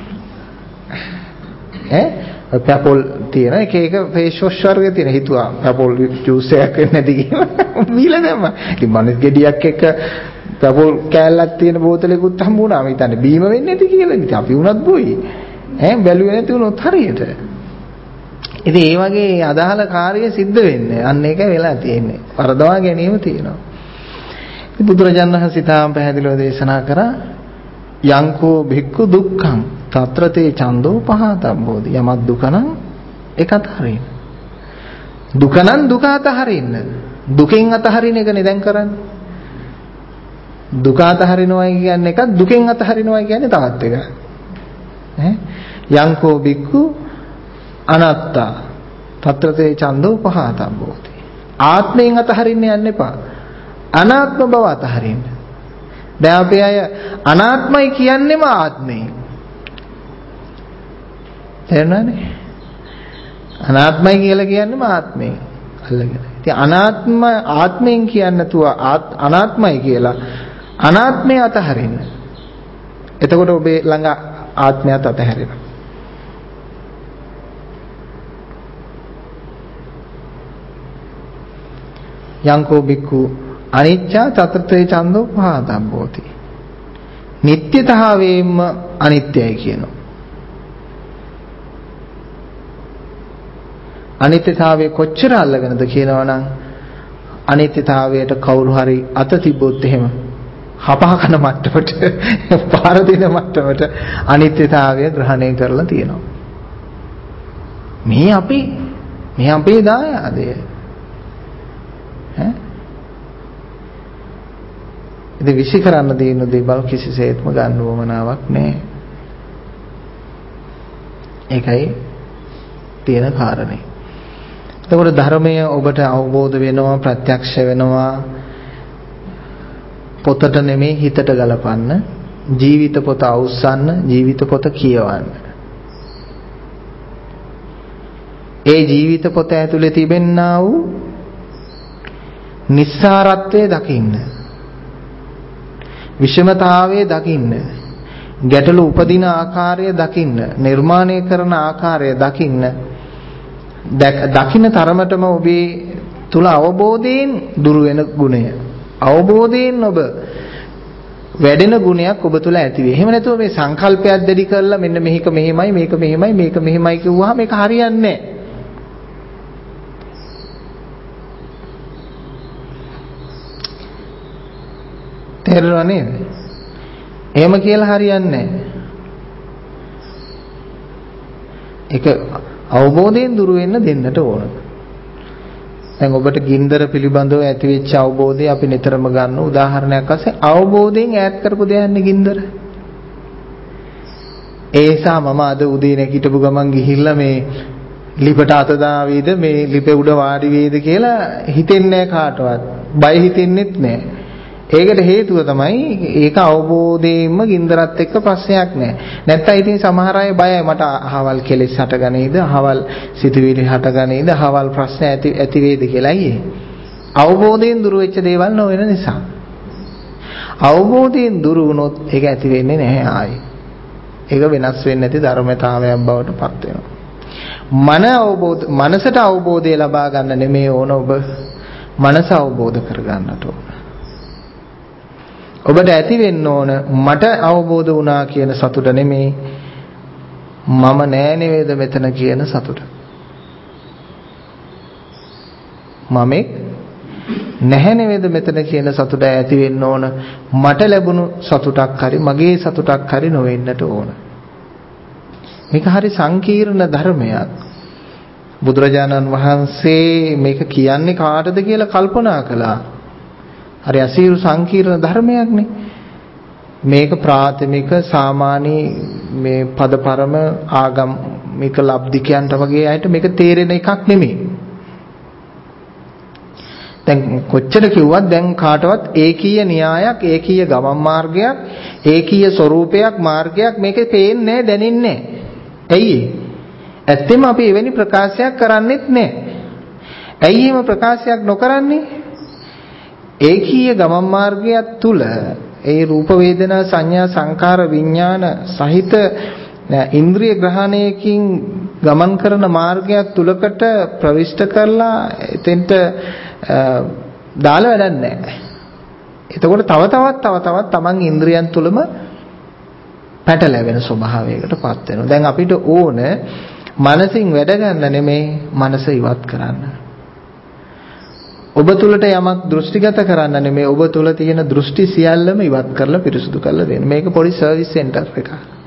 ඈ පැපොල් තියෙන එක එක ෆේස් වොෂ් වර්ග තියෙන හිතුවා පැපොල් ජූස් එකක් වෙන්නේ නැති කියලා බීලා දැම්මා. ඉතින් පනිස් ගෙඩියක් එක්ක පැපොල් කෑල්ලක් තියෙන බෝතලෙකුත් හම්බ වුණා. මම හිතන්නේ බීම වෙන්නේ නැති කියලා. ඉතින් අපි උනත් බොයි. ඈ බැලුවේ නැති වුණොත් හරියට. ඉතින් ඒ වගේ අදාළ කාර්යය සිද්ධ වෙන්නේ. අන්න ඒකයි වෙලා තියෙන්නේ. වරදවා ගැනීම තියෙනවා. ඉතින් බුදුරජාණන් වහන්සේ තාම පැහැදිලිව දේශනා කරා යංකෝ භික්ඛු දුක්ඛං తත්‍රතේ චන්தோ පහතබ්බෝති. යමක් දුක නම් ඒක අතහරින්න. දුක නම් දුක අතහරින්න. දුකෙන් අතහරින එකනේ දැන් කරන්නේ. දුක අතහරිනවයි කියන්නේ එකක් දුකෙන් අතහරිනවයි කියන්නේ තවත් එකක්. ඈ යංකෝ බික්ඛු අනාත්තා తත්‍රතේ චන්தோ පහතබ්බෝති. ආත්මයෙන් අතහරින්න යන්න එපා. අනාත්ම බව අතහරින්න. දැන් අපි අය අනාත්මයි කියන්නේම ආත්මේ. තේරුණානේ? අනාත්මයි කියලා කියන්නේම ආත්මේ. අල්ලගෙන. ඉතින් අනාත්ම ආත්මයෙන් කියන්නේ නැතුව අනාත්මයි කියලා අනාත්මය අතහරින්න. එතකොට ඔබේ ළඟ ආත්මයත් අතහැරෙනවා. යංකෝ බික්ඛු අනිච්චා චතුර්ථේ චන්தோ පහතබ්බෝති. නිට්ටයතාවයෙන්ම අනිත්‍යයි කියනවා. අනිත්‍යතාවයේ කොච්චර අල්ලගෙනද කියනවනම් අනිත්‍යතාවයට කවුරු හරි අත තිබ්බොත් එහෙම හපහකන මට්ටමට පාර දින මට්ටමට අනිත්‍යතාවය ග්‍රහණය කරලා තියෙනවා. මේ අපි මේ අපේ දායාදය. ඈ ඉතින් විශ්ි කරන්න දෙන දේවල් කිසිසේත්ම ගන්න වමනාවක් නැහැ. ඒකයි තියෙන කාරණේ. එතකොට ධර්මය ඔබට අවබෝධ වෙනවා, ප්‍රත්‍යක්ෂ වෙනවා. පොතට නෙමෙයි හිතට ගලපන්න. ජීවිත පොත අවුස්සන්න, ජීවිත පොත කියවන්න. ඒ ජීවිත පොත ඇතුලේ තිබෙන්නා වූ නිස්සාරත්වයේ දකින්න. විෂමතාවයේ දකින්න. ගැටලු උපදින ආකාරය දකින්න. නිර්මාණය කරන ආකාරය දකින්න. දකින්න තරමටම ඔබේ තුල අවබෝධයෙන් දුර වෙන ගුණය. අවබෝධයෙන් ඔබ වැඩෙන ගුණයක් ඔබ තුල ඇති වෙයි. එහෙම නැතුව මේ සංකල්පයක් දෙඩි කරලා මෙන්න මේක මෙහෙමයි මේක මෙහෙමයි මේක මෙහෙමයි කිව්වහම මේක හරියන්නේ නැහැ. තේරෙනව නේද? එහෙම කියලා හරියන්නේ නැහැ. ඒක අවබෝධයෙන් දුර වෙන්න දෙන්නට ඕන. දැන් ඔබට ගින්දර පිළිබඳව ඇතිවෙච්ච අවබෝධය අපි නිතරම ගන්න උදාහරණයක් වශයෙන් අවබෝධයෙන් ඈත් කරපු දෙයන්නේ ගින්දර. ඒ නිසා මම අද උදේ නැගිටපු ගමන් ගිහිල්ලා මේ ලිපට අත දාවේද මේ ලිපේ උඩ වාඩි වේද කියලා හිතෙන්නේ කාටවත්. බය හිතෙන්නෙත් නැහැ. ඒකට හේතුව තමයි ඒක අවබෝධයෙන්ම ගින්දරත් එක්ක ප්‍රශ්නයක් නැහැ. නැත්තම් ඉතින් සමහර අය බයයි මට අහවල් කෙලෙස් හටගනේද, අහවල් සිතුවිලි හටගනේද, අහවල් ප්‍රශ්න ඇති ඇති වේද කියලා. අයියේ. අවබෝධයෙන් දුර වෙච්ච දේවල් නොවන නිසා. අවබෝධයෙන් දුර වුණොත් ඒක ඇති වෙන්නේ නැහැ ආයි. ඒක වෙනස් වෙන්නේ නැති ධර්මතාවයක් බවට පත් වෙනවා. මන අවබෝධ මනසට අවබෝධය ලබා ගන්න නෙමෙයි ඕන ඔබ මනස අවබෝධ කර ගන්නට ඕන. ඔබට ඇති වෙන්න ඕන මට අවබෝධ වුණා කියන සතුට නෙමෙයි මම නෑ නේද මෙතන කියන සතුට. මමෙක් නැහැ නේද මෙතන කියන සතුට ඇති වෙන්න ඕන මට ලැබුණු සතුටක් හරි මගේ සතුටක් හරි නොවෙන්නට ඕන. මේක හරි සංකීර්ණ ධර්මයක්. බුදුරජාණන් වහන්සේ මේක කියන්නේ කාටද කියලා කල්පනා කළා. හරි අසීරු සංකීර්ණ ධර්මයක් නේ. මේක ප්‍රාථමික සාමාන්‍ය මේ පදපරම ආගමික ලබ්ධිකයන්ට වගේ අයට මේක තේරෙන එකක් නෙමෙයි. දැන් කොච්චර කිව්වත් දැන් කාටවත් ඒකීය න්‍යායක්, ඒකීය ගමන් මාර්ගයක්, ඒකීය ස්වરૂපයක්, මාර්ගයක් මේකේ පේන්නේ නැහැ, දැනෙන්නේ නැහැ. ඇයි ඇත්තෙම අපි එවැනි ප්‍රකාශයක් කරන්නේත් නැහැ. ඇයි එහෙම ප්‍රකාශයක් නොකරන්නේ? ඒකීය ගමන් මාර්ගය තුල ඒ රූප වේදනා සංඥා සංකාර විඥාන සහිත ඉන්ද්‍රිය ග්‍රහණයකින් ගමන් කරන මාර්ගයක් තුලකට ප්‍රවිෂ්ඨ කරලා එතෙන්ට දාලා වැඩක් නැහැ. එතකොට තව තවත් තව තවත් Taman ඉන්ද්‍රියන් තුලම පැටලෙන ස්වභාවයකටපත් වෙනවා. දැන් අපිට ඕන මනසින් වැඩ ගන්න නෙමෙයි මනස ඉවත් කරන්න. ඔබ තුලට යමක් දෘෂ්ටිගත කරන්න නෙමෙයි ඔබ තුල තියෙන දෘෂ්ටි සියල්ලම ඉවත් කරලා පිරිසුදු කරලා දෙන්න. මේක පොඩි සර්විස් සෙන්ටර් එකක්.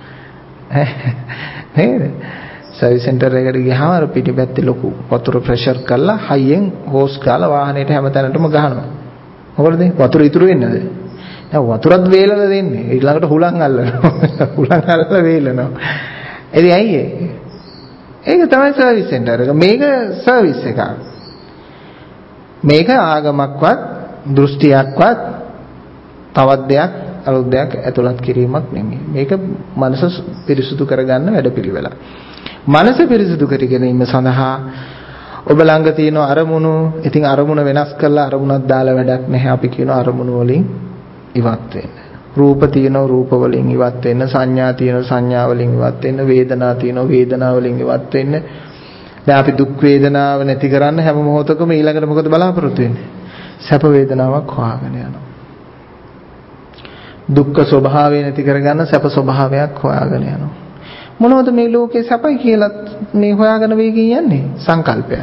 නේද? සර්විස් සෙන්ටර් එකට ගියාම අර පිටිපැත්තේ ලොකු වතුර ප්‍රෙෂර් කරලා හයියෙන් හෝස් ගාලා වාහනේට හැමතැනටම ගහනවා. මොකද වතුර ඉතුරු වෙන්නේද? දැන් වතුරත් වේලලා දෙන්නේ. ඊළඟට හුලං අල්ලනවා. හුලං අල්ලලා වේලනවා. එදී ඇයි ඒ? ඒක තමයි සර්විස් සෙන්ටර් එක. මේක සර්විස් එකක්. මේක ආගමක්වත් දෘෂ්ටියක්වත් තවත් දෙයක් අලුත් දෙයක් ඇතුළත් කිරීමක් නෙමෙයි. මේක මනස පිරිසුදු කරගන්න වැඩපිළිවෙල. මනස පිරිසුදු කර ගැනීම සඳහා ඔබ ළඟ තියෙන අරමුණු, ඉතින් අරමුණ වෙනස් කරලා අරමුණක් දාලා වැඩක් නැහැ. අපි කියන අරමුණු වලින් ඉවත් වෙන්න. රූප තියෙන රූප වලින් ඉවත් වෙන්න, සංඥා තියෙන සංඥා වලින් ඉවත් වෙන්න, වේදනා තියෙන වේදනා වලින් ඉවත් වෙන්න. දැන් අපි දුක් වේදනාව නැති කරන්න හැම මොහොතකම ඊළඟට මොකද බලාපොරොත්තු වෙන්නේ? සැප වේදනාවක් හොයාගෙන යනවා. දුක්ඛ ස්වභාවය නැති කරගන්න සැප ස්වභාවයක් හොයාගෙන යනවා. මොනවද මේ ලෝකේ සැපයි කියලා මේ හොයාගෙන වෙගින් යන්නේ? සංකල්පය.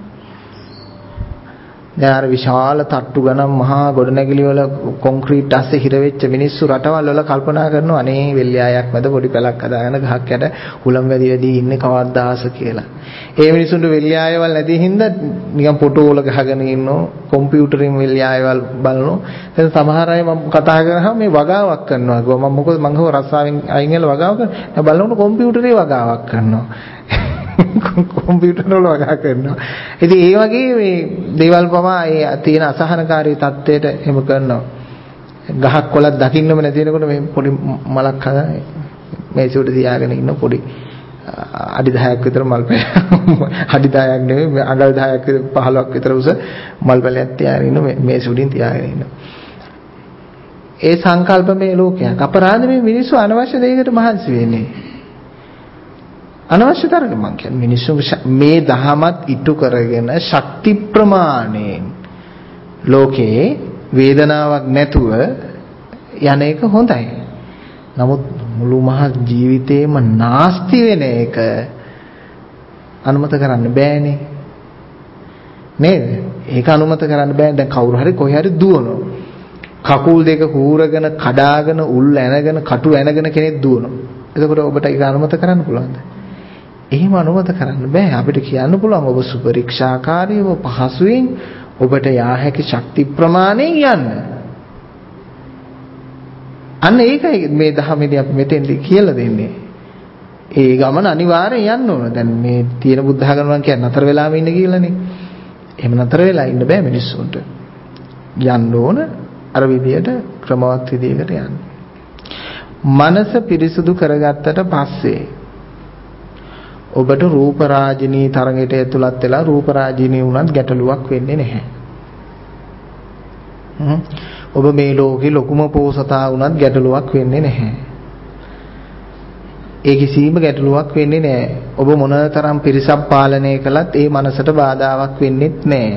දැන් අර විශාල තට්ටු ගණන් මහා ගොඩනැගිලි වල කොන්ක්‍රීට් අස්සේ හිර වෙච්ච මිනිස්සු රටවල් වල කල්පනා කරනවා අනේ වෙල්යායක් මැද පොඩි පැලක් හදාගෙන ගහක් යට හුලම් වැඩි වැඩි ඉන්නේ කවද්ද ආස කියලා. ඒ මිනිසුන්ට වෙල්යායවල් නැති හින්දා නිකන් ෆොටෝ වල ගහගෙන ඉන්නෝ, කම්පියුටරින් වෙල්යායවල් බලනෝ. දැන් සමහර අය මම කතා කරාම මේ වගාවක් කරනවා. ගෝ මම මොකද මං හව රස්සාවෙන් අයින් වෙලා වගාව කරනවා. බලනකොට කම්පියුටරේ වගාවක් කරනවා. කම්පියුටර් වල වගා කරනවා. ඉතින් ඒ වගේ මේ දේවල් පවා ඒ තියෙන අසහනකාරී තත්ත්වයට එහෙම කරනවා. ගහක් කොලක් දකින්නම නැති වෙනකොට මේ පොඩි මලක් හදා මේසෙට තියාගෙන ඉන්න පොඩි අඩි දහයක් විතර මල් පැල අඩි දහයක් නෙමෙයි අඟල් දහයක් පහළොවක් විතර උස මල් පැලයක් තියාගෙන ඉන්න මේසෙ උඩින් තියාගෙන ඉන්න. ඒ සංකල්ප මේ ලෝකයක්. අපරාධ මේ මිනිස්සු අනවශ්‍ය දෙයකට මහන්සි වෙන්නේ. අනවශ්‍ය තරක මං කියන්නේ මිනිස්සු මේ දහමත් ඉටු කරගෙන ශක්ති ප්‍රමාණයෙන් ලෝකේ වේදනාවක් නැතුව යන එක හොඳයි. නමුත් මුළු මහත් ජීවිතේම නාස්ති වෙන එක අනුමත කරන්න බෑනේ. නේද? ඒක අනුමත කරන්න බෑ. දැන් කවුරු හරි කොහේ හරි දුවනවා. කකුල් දෙක හූරගෙන කඩාගෙන උල් ඇනගෙන කටු ඇනගෙන කෙනෙක් දුවනවා. එතකොට ඔබට ඒක අනුමත කරන්න පුළුවන්ද? එහෙම අනුමත කරන්න බෑ. අපිට කියන්න පුළුවන් ඔබ සුපරීක්ෂාකාරීව පහසුවෙන් ඔබට යා හැකි ශක්ති ප්‍රමාණයෙන් යන්න. අන්න ඒකයි මේ දහමේදී අපි මෙතෙන්දී කියලා දෙන්නේ. ඒ ගමන අනිවාර්යෙන් යන්න ඕන. දැන් මේ තියෙන බුද්ධ ධර්ම මම කියන්නේ නතර වෙලාම ඉන්න කියලානේ. එහෙම නතර වෙලා ඉන්න බෑ මිනිස්සුන්ට. යන්න ඕන අර විදියට ක්‍රමවත් විදියකට යන්න. මනස පිරිසුදු කරගත්තට පස්සේ ඔබට රූප රාජිනී තරඟයට ඇතුළත් වෙලා රූප රාජිනී වුණත් ගැටලුවක් වෙන්නේ නැහැ. ඔබ මේ ලෝකේ ලොකුම පෝසතා වුණත් ගැටලුවක් වෙන්නේ නැහැ. ඒ කිසිම ගැටලුවක් වෙන්නේ නැහැ. ඔබ මොනතරම් පිරිසක් පාලනය කළත් ඒ මනසට බාධාවක් වෙන්නේත් නැහැ.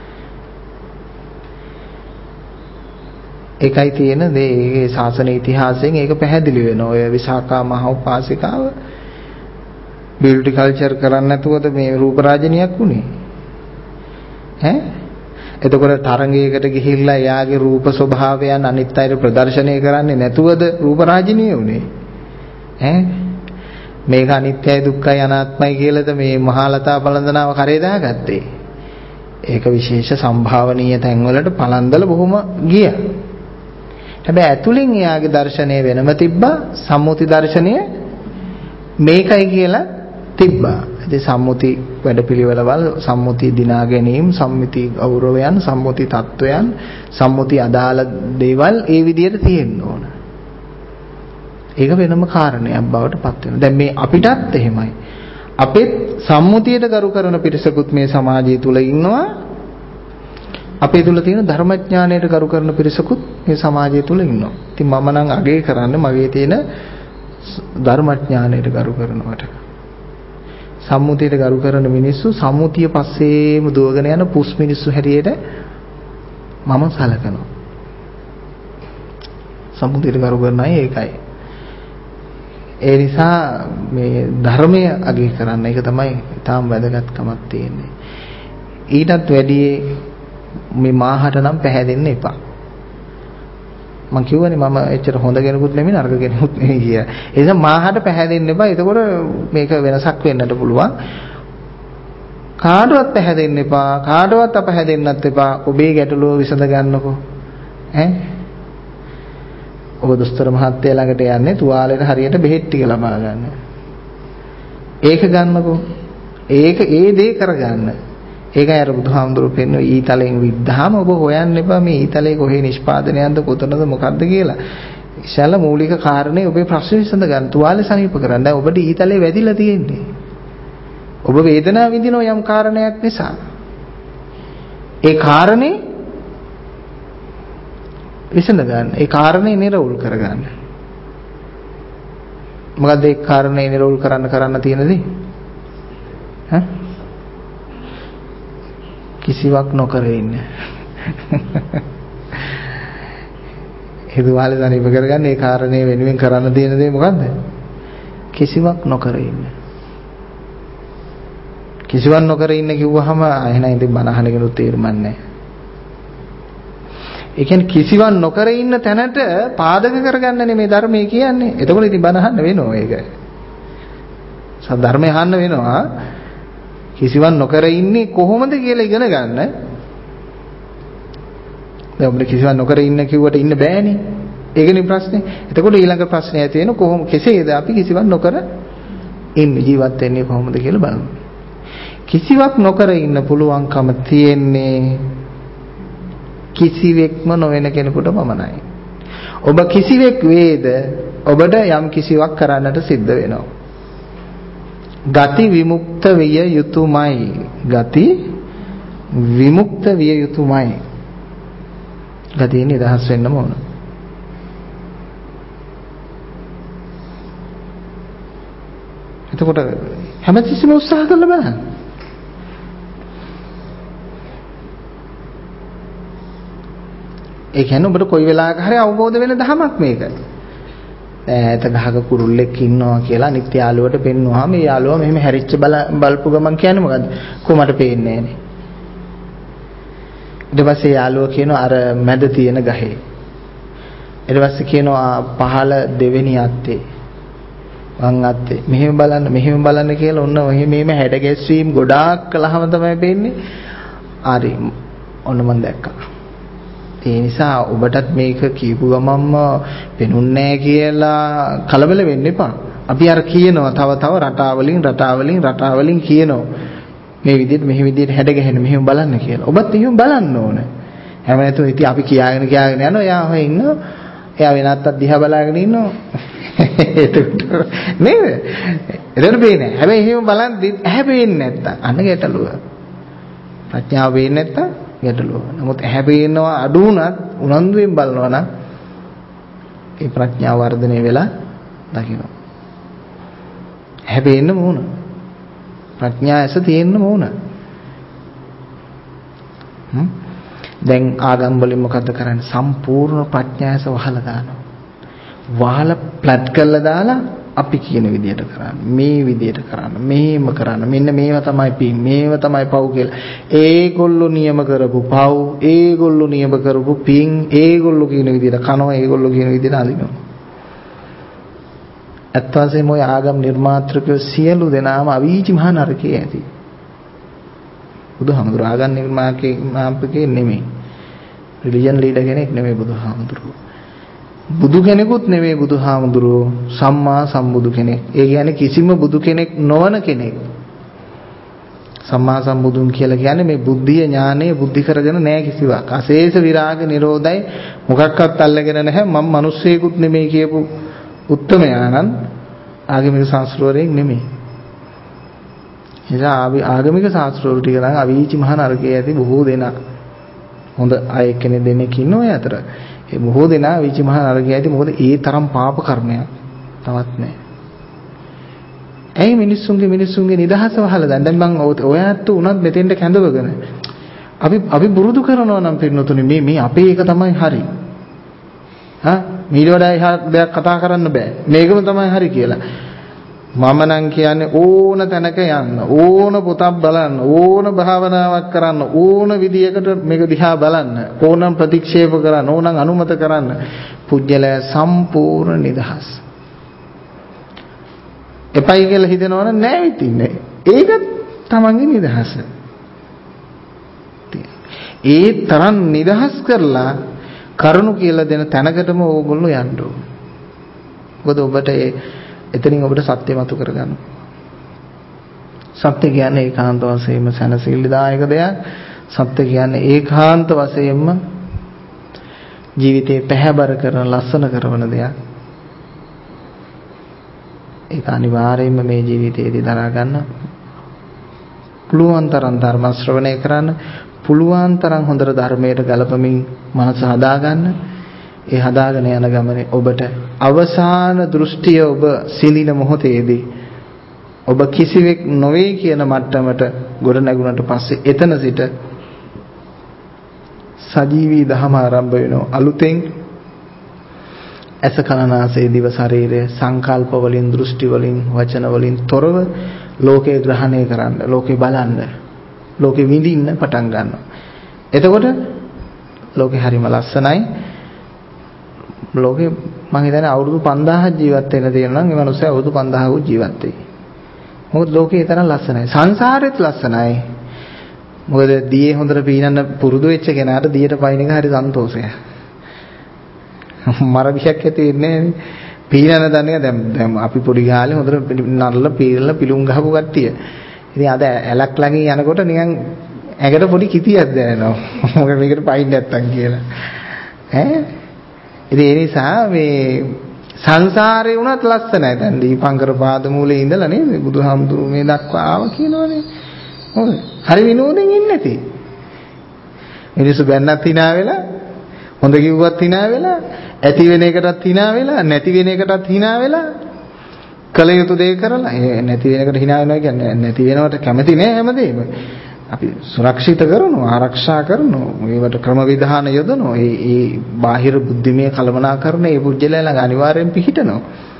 ඒකයි තියෙන දේ ඒ ශාසන ඉතිහාසයෙන් ඒක පැහැදිලි වෙනවා. ඔය විසාකා මහ උපාසිකාව බියුටි කල්චර් කරන්නේ නැතුවද මේ රූප රාජිනියක් උනේ? ඈ? එතකොට තරංගයකට ගිහිල්ලා එයාගේ රූප ස්වභාවයන් අනිත් අයට ප්‍රදර්ශනය කරන්නේ නැතුවද රූප රාජිනිය උනේ? ඈ? මේක අනිත්‍යයි දුක්ඛයි අනාත්මයි කියලාද මේ මහලතා පළඳනාව කරේ දාගත්තේ? ඒක විශේෂ සම්භාවනීය තැන්වලට පළඳලා බොහොම ගියා. හැබැයි ඇතුලින් එයාගේ දර්ශනය වෙනම තිබ්බා, සම්මුති දර්ශනය මේකයි කියලා තිබ්බා. ඉතින් සම්මුති වැඩපිළිවෙළවල්, සම්මුති දිනා ගැනීම, සම්මුති ගෞරවයන්, සම්මුති තත්වයන්, සම්මුති අදාළ දේවල් ඒ විදිහට තියෙන්න ඕන. ඒක වෙනම කාරණයක් බවට පත් වෙනවා. දැන් මේ අපිටත් එහෙමයි. අපේ සම්මුතියට ගරු කරන පිරිසකුත් මේ සමාජය තුල ඉන්නවා. අපේ තුල තියෙන ධර්මඥානයට ගරු කරන පිරිසකුත් මේ සමාජය තුල ඉන්නවා. ඉතින් මම නම් අගය කරන්නේ මගේ තියෙන ධර්මඥානයට ගරු කරනවට. සම්මුතියට ගරු කරන මිනිස්සු සම්මුතිය පස්සේම දුවගෙන යන පුස් මිනිස්සු හැටියට මම සලකනවා. සම්මුතියට ගරු කරන අය ඒකයි. ඒ නිසා මේ ධර්මය අගය කරන්න ඒක තමයි තාම වැදගත්කමක් තියෙන්නේ. ඊටත් වැඩි මේ මාහට නම් පැහැදෙන්න එපා. මම කියවනේ මම එච්චර හොඳ කෙනෙකුත් නෙමෙයි නරක කෙනෙකුත් නෙමෙයි කියලා. ඒ නිසා මාහට පැහැදෙන්න එපා. එතකොට මේක වෙනසක් වෙන්නට පුළුවන්. කාටවත් පැහැදෙන්න එපා. කාටවත් අපහැදෙන්නත් එපා. ඔබේ ගැටලුව විසඳ ගන්නකෝ. ඈ ඔබ දොස්තර මහත්තයා ළඟට යන්නේ තුවාලෙට හරියට බෙහෙත් ටික ලබා ගන්න. ඒක ගන්නකෝ. ඒක ඒ දේ කරගන්න. ඒකයි අර බුදුහාමුදුරුවෝ පෙන්වන්නේ ඊතලෙන් විද්ධාම ඔබ හොයන්න එපා මේ ඊතලේ කොහේ නිෂ්පාදනයක්ද කොතනද මොකද්ද කියලා. ඉස්සෙල්ලා මූලික කාරණේ ඔබේ ප්‍රශ්නේ විසඳ ගන්න. තුවාලේ සනීප කරන්න. දැන් ඔබට ඊතලේ වැදිලා තියෙන්නේ. ඔබ වේදනාව විඳිනවා යම් කාරණයක් නිසා. ඒ කාරණේ විසඳ ගන්න. ඒ කාරණේ නිරවුල් කරගන්න. මොකද්ද ඒ කාරණේ නිරවුල් කරන්න කරන්න තියෙන දේ? ඈ කිසිවක් නොකර ඉන්න. හිතුවාලේ සනීප කරගන්න ඒ කාරණේ වෙනුවෙන් කරන්න තියෙන දේ මොකද්ද? කිසිවක් නොකර ඉන්න. කිසිවක් නොකර ඉන්න කිව්වහම එහෙනම් ඉතින් බණ අහන කෙනෙකුට තේරුම්න්නේ නැහැ. ඒ කියන්නේ කිසිවක් නොකර ඉන්න තැනට පාදක කරගන්නනේ මේ ධර්මයේ කියන්නේ. එතකොට ඉතින් බණ අහන්න වෙනවා ඒක. සද්ධර්මය අහන්න වෙනවා. කිසිවක් නොකර ඉන්නේ කොහොමද කියලා ඉගෙන ගන්න. දැන් අපිට කිසිවක් නොකර ඉන්න කිව්වට ඉන්න බෑනේ. ඒකනේ ප්‍රශ්නේ. එතකොට ඊළඟ ප්‍රශ්නේ ඇති වෙන කොහොම කෙසේද අපි කිසිවක් නොකර ඉන්නේ ජීවත් වෙන්නේ කොහොමද කියලා බලමු. කිසිවක් නොකර ඉන්න පුළුවන්කම තියෙන්නේ කිසිවෙක්ම නොවන කෙනෙකුට පමණයි. ඔබ කිසිවෙක් වේද ඔබට යම් කිසිවක් කරන්නට සිද්ධ වෙනවා. ගති විමුක්ත විය යුතුයමයි. ගති විමුක්ත විය යුතුයමයි. ගතියෙන් නිදහස් වෙන්න ඕන. එතකොට හැමතිස්සෙම උත්සාහ කරලා බලන්න. ඒ කියන්නේ ඔබට කොයි වෙලාවක හරි අවබෝධ වෙන ධමයක් මේක. ඈත ගහක කුරුල්ලෙක් ඉන්නවා කියලා අනිත් යාළුවට පෙන්වුවාම මේ යාළුවා මෙහෙම හැරිච්ච බල බලපු ගමන් කියන්නේ මොකද්ද? කොහමද පේන්නේ නැහනේ. ඊට පස්සේ යාළුවා කියනවා අර මැද තියෙන ගහේ. ඊට පස්සේ කියනවා පහළ දෙවෙනි අත්තේ වම් අත්තේ මෙහෙම බලන්න මෙහෙම බලන්න කියලා ඔන්න ඔහෙ මෙහෙම හැඩ ගැස්වීම් ගොඩාක් කළාම තමයි වෙන්නේ. හරි ඔන්න මම දැක්කා. ඒ නිසා ඔබටත් මේක කියපු ගමන්ම පෙනුන්නේ කියලා කලබල වෙන්න එපා. අපි අර කියනවා තව තව රටාවලින් රටාවලින් රටාවලින් කියනවා මේ විදිහට මෙහි විදිහට හැඩ ගැහෙන මෙහෙම බලන්න කියලා. ඔබත් එහෙම බලන්න ඕනේ. හැම නැතුව ඉතින් අපි කියාගෙන කියාගෙන යනවා. එයා ඔය ඉන්නවා. එයා වෙනත් අත් දිහා බලාගෙන ඉන්නවා. එතකොට නේද? එතකොට පේන්නේ. හැබැයි එහෙම බලද්දි ඇහැ පේන්නේ නැත්තම් අන්න ගැටලුව. ප්‍රඥාව පේන්නේ නැත්තම් ගැටලුව. නමුත් ඇහැ පේනවා අඩු වුණත් උනන්දුවෙන් බලනවා නම් ඒ ප්‍රඥාව වර්ධනය වෙලා දකින්න. ඇහැ පේන්න ඕන. ප්‍රඥා ඇස තියෙන්න ඕන. හ්ම් දැන් ආගම් වලින් මොකද්ද කරන්නේ? සම්පූර්ණ ප්‍රඥා ඇස වහලා දානවා. වහලා ප්ලැට් කරලා දාලා අපි කියන විදියට කරන්න. මේ විදියට කරන්න. මේම කරන්න. මෙන්න මේවා තමයි පින්. මේවා තමයි පව් කියලා. ඒගොල්ලෝ නියම කරපු පව්, ඒගොල්ලෝ නියම කරපු පින්, ඒගොල්ලෝ කියන විදියට කනවා, ඒගොල්ලෝ කියන විදියට අඳිනවා. ඇත්ත වශයෙන්ම ඔය ආගම් නිර්මාත්‍රකයෝ සියලු දෙනාම අවීචි මහා නරකයේ ඇති. බුදුහාමුදුරුවෝ ආගම් නිර්මාකේ මාම්පකේ නෙමෙයි. රිලිජන් ලීඩර් කෙනෙක් නෙමෙයි බුදුහාමුදුරුවෝ. බුදු කෙනෙකුත් නෙමෙයි බුදුහාමුදුරුවෝ. සම්මා සම්බුදු කෙනෙක්. ඒ කියන්නේ කිසිම බුදු කෙනෙක් නොවන කෙනෙක්. සම්මා සම්බුදුන් කියලා කියන්නේ මේ බුද්ධිය ඥානය බුද්ධි කරගෙන නැහැ කිසිවක්. අශේෂ විරාග නිරෝධයි මොකක්වත් අල්ලගෙන නැහැ. මම මිනිස්සෙකුත් නෙමෙයි කියපු උත්තමයාණන් ආගමික ශාස්ත්‍රවරයෙක් නෙමෙයි. එදා ආගමික ශාස්ත්‍රවල ටික නම් අවීචි මහා නරකයේ ඇති බොහෝ දෙනා. හොඳ අය කෙනෙක් දෙනෙක් ඉන්නවා ඒ අතර. ඒ බොහෝ දෙනා අවීචි මහා නරකයේ ඇති මොකද ඒ තරම් පාප කර්මයක් තවත් නැහැ. ඇයි මිනිස්සුන්ගේ මිනිස්සුන්ගේ නිදහස වහලා දැන් දැන් මම ඔයාට උනත් මෙතෙන්ට කැඳවගෙන අපි අපි බුරුදු කරනවා නම් පින්නතුනේ මේ මේ අපේ එක තමයි හරි. හා ඊට වඩා දෙයක් කතා කරන්න බෑ. මේකම තමයි හරි කියලා. මම නම් කියන්නේ ඕන තැනක යන්න, ඕන පොතක් බලන්න, ඕන භාවනාවක් කරන්න, ඕන විදියකට මේක දිහා බලන්න, ඕනම් ප්‍රතික්ෂේප කරන්න, ඕනම් අනුමත කරන්න. පුජ්‍යලය සම්පූර්ණ නිදහස්. එපයි කියලා හිතනවනම් නෑ ඉතින්නේ. ඒක තමන්ගේ නිදහස. ඒ තරම් නිදහස් කරලා කරුණු කියලා දෙන තැනකටම ඕගොල්ලෝ යන්න ඕන. මොකද ඔබට ඒ එතනින් ඔබට සත්‍ය මතු කරගන්න. සත්‍ය කියන්නේ ඒකාන්ත වශයෙන්ම සැනසෙල්ලදායක දෙයක්. සත්‍ය කියන්නේ ඒකාන්ත වශයෙන්ම ජීවිතේ පැහැබර කරන ලස්සන කරන දෙයක්. ඒක අනිවාර්යයෙන්ම මේ ජීවිතයේදී දරා ගන්න පුළුවන් තරම් ධර්ම ශ්‍රවණය කරන්න, පුළුවන් තරම් හොඳට ධර්මයට ගලපමින් මනස හදාගන්න. ඒ හදාගෙන යන ගමනේ ඔබට අවසාන දෘෂ්ටිය ඔබ සිඳින මොහොතේදී ඔබ කිසිවෙක් නොවේ කියන මට්ටමට ගොඩ නැගුණට පස්සේ එතන සිට සජීවී දහම ආරම්භ වෙනවා. අලුතෙන් ඇස කනනාසය දිව ශරීරය සංකල්ප වලින් දෘෂ්ටි වලින් වචන වලින් තොරව ලෝකේ ග්‍රහණය කරන්න, ලෝකේ බලන්න, ලෝකේ විඳින්න පටන් ගන්නවා. එතකොට ලෝකේ හරිම ලස්සනයි. ලෝකේ මම හිතන්නේ අවුරුදු පන්දාහක් ජීවත් වෙන්න තියෙනවා නම් ඒ මිනිස්සු අවුරුදු පන්දාහක් ජීවත් වෙයි. මොකද ලෝකේ ඒ තරම් ලස්සනයි. සංසාරෙත් ලස්සනයි. මොකද දියේ හොඳට පීනන්න පුරුදු වෙච්ච කෙනාට දියට පයින් එක හරි සන්තෝෂයක්. මරවියක් ඇති වෙන්නේ පීනන දන්නේ දැන් දැන් අපි පොඩි කාලේ හොඳට නරල පීරලා පිලුම් ගහපු කට්ටිය. ඉතින් අද ඇලක් ළඟින් යනකොට නිකන් ඇඟට පොඩි කිතියක් දැනෙනවා. මොකද මේකට පයින් නැත්තම් කියලා. ඈ ඉතින් ඒ නිසා මේ සංසාරේ වුණත් ලස්සනයි. දැන් දීපංකර පාදමූලේ ඉඳලා නේද බුදුහාමුදුරු මේ දක්වා ආව කියනවනේ. හොඳ. හරි විනෝදෙන් ඉන්නේ නැති. මිනිස්සු බැන්නත් hina වෙලා, හොඳ කිව්වත් hina වෙලා, ඇති වෙන එකටත් hina වෙලා, නැති වෙන එකටත් hina වෙලා, කල යුතු දේ කරලා, නැති වෙන එකට hina වෙනවා කියන්නේ නැති වෙනවට කැමති නෑ හැමදේම. අපි සුරක්ෂිත කරනවා, ආරක්ෂා කරනවා, මේවට ක්‍රම විධාන යොදනවා. ඒ ඒ බාහිර බුද්ධිමය කළමනාකරණ ඒ පුජ්‍යලය ළඟ අනිවාර්යෙන් පිහිටනවා.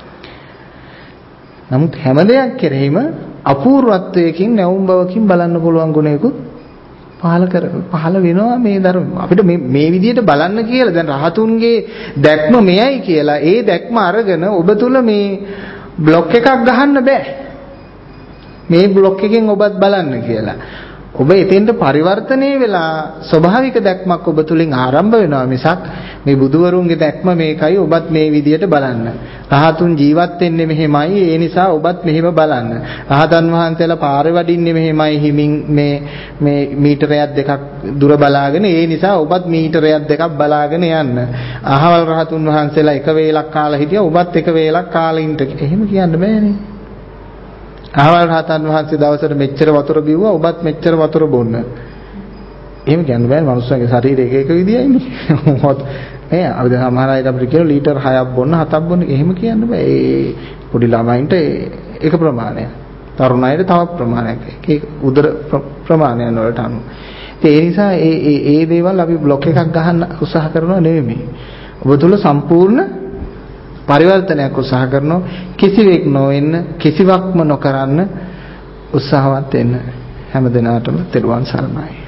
නමුත් හැම දෙයක් කෙරෙහිම අපූර්වත්වයකින් නැවුම් බවකින් බලන්න පුළුවන් ගුණයකුත් පහල කර පහල වෙනවා මේ ධර්ම. අපිට මේ මේ විදිහට බලන්න කියලා දැන් රහතුන්ගේ දැක්ම මෙයයි කියලා ඒ දැක්ම අරගෙන ඔබ තුල මේ બ્લોක් එකක් ගහන්න බෑ. මේ બ્લોක් එකෙන් ඔබත් බලන්න කියලා. ඔබ එතෙන්ට පරිවර්තනය වෙලා ස්වභාවික දැක්මක් ඔබ තුලින් ආරම්භ වෙනවා මිසක් මේ බුදුවරුන්ගේ දැක්ම මේකයි ඔබත් මේ විදියට බලන්න. රහතුන් ජීවත් වෙන්නේ මෙහෙමයි ඒ නිසා ඔබත් මෙහෙම බලන්න. රහතන් වහන්සේලා පාරේ වඩින්නේ මෙහෙමයි හිමින් මේ මේ මීටරයක් දෙකක් දුර බලාගෙන ඒ නිසා ඔබත් මීටරයක් දෙකක් බලාගෙන යන්න. අහවල් රහතුන් වහන්සේලා එක වේලක් කාලා හිටියා ඔබත් එක වේලක් කාලා ඉන්න. එහෙම කියන්න බෑනේ. අහවල් රහතන් වහන්සේ දවසට මෙච්චර වතුර බිව්වා ඔබත් මෙච්චර වතුර බොන්න. එහෙම කියන්න බෑ මනුස්සයගේ ශරීරය එක එක විදියයිනේ. නේ අපි සමහර අය අපිට කියන ලීටර් හයක් බොන්න හතක් බොන්න එහෙම කියන්න බෑ. ඒ පොඩි ළමයින්ට ඒක ප්‍රමාණයක්. තරුණ අයට තව ප්‍රමාණයක්. ඒක උදර ප්‍රමාණයන් වලට අනුව. ඒ නිසා ඒ ඒ ඒ දේවල් අපි બ્લોක් එකක් ගහන්න උත්සාහ කරනවා නෙවෙයි. ඔබ තුල සම්පූර්ණ පරිවර්තනයක් උත්සාහ කරනවා කිසිවෙක් නොවෙන්න කිසිවක්ම නොකරන්න උත්සාහවත් වෙන්න හැම දිනාටම තෙරුවන් සරණයි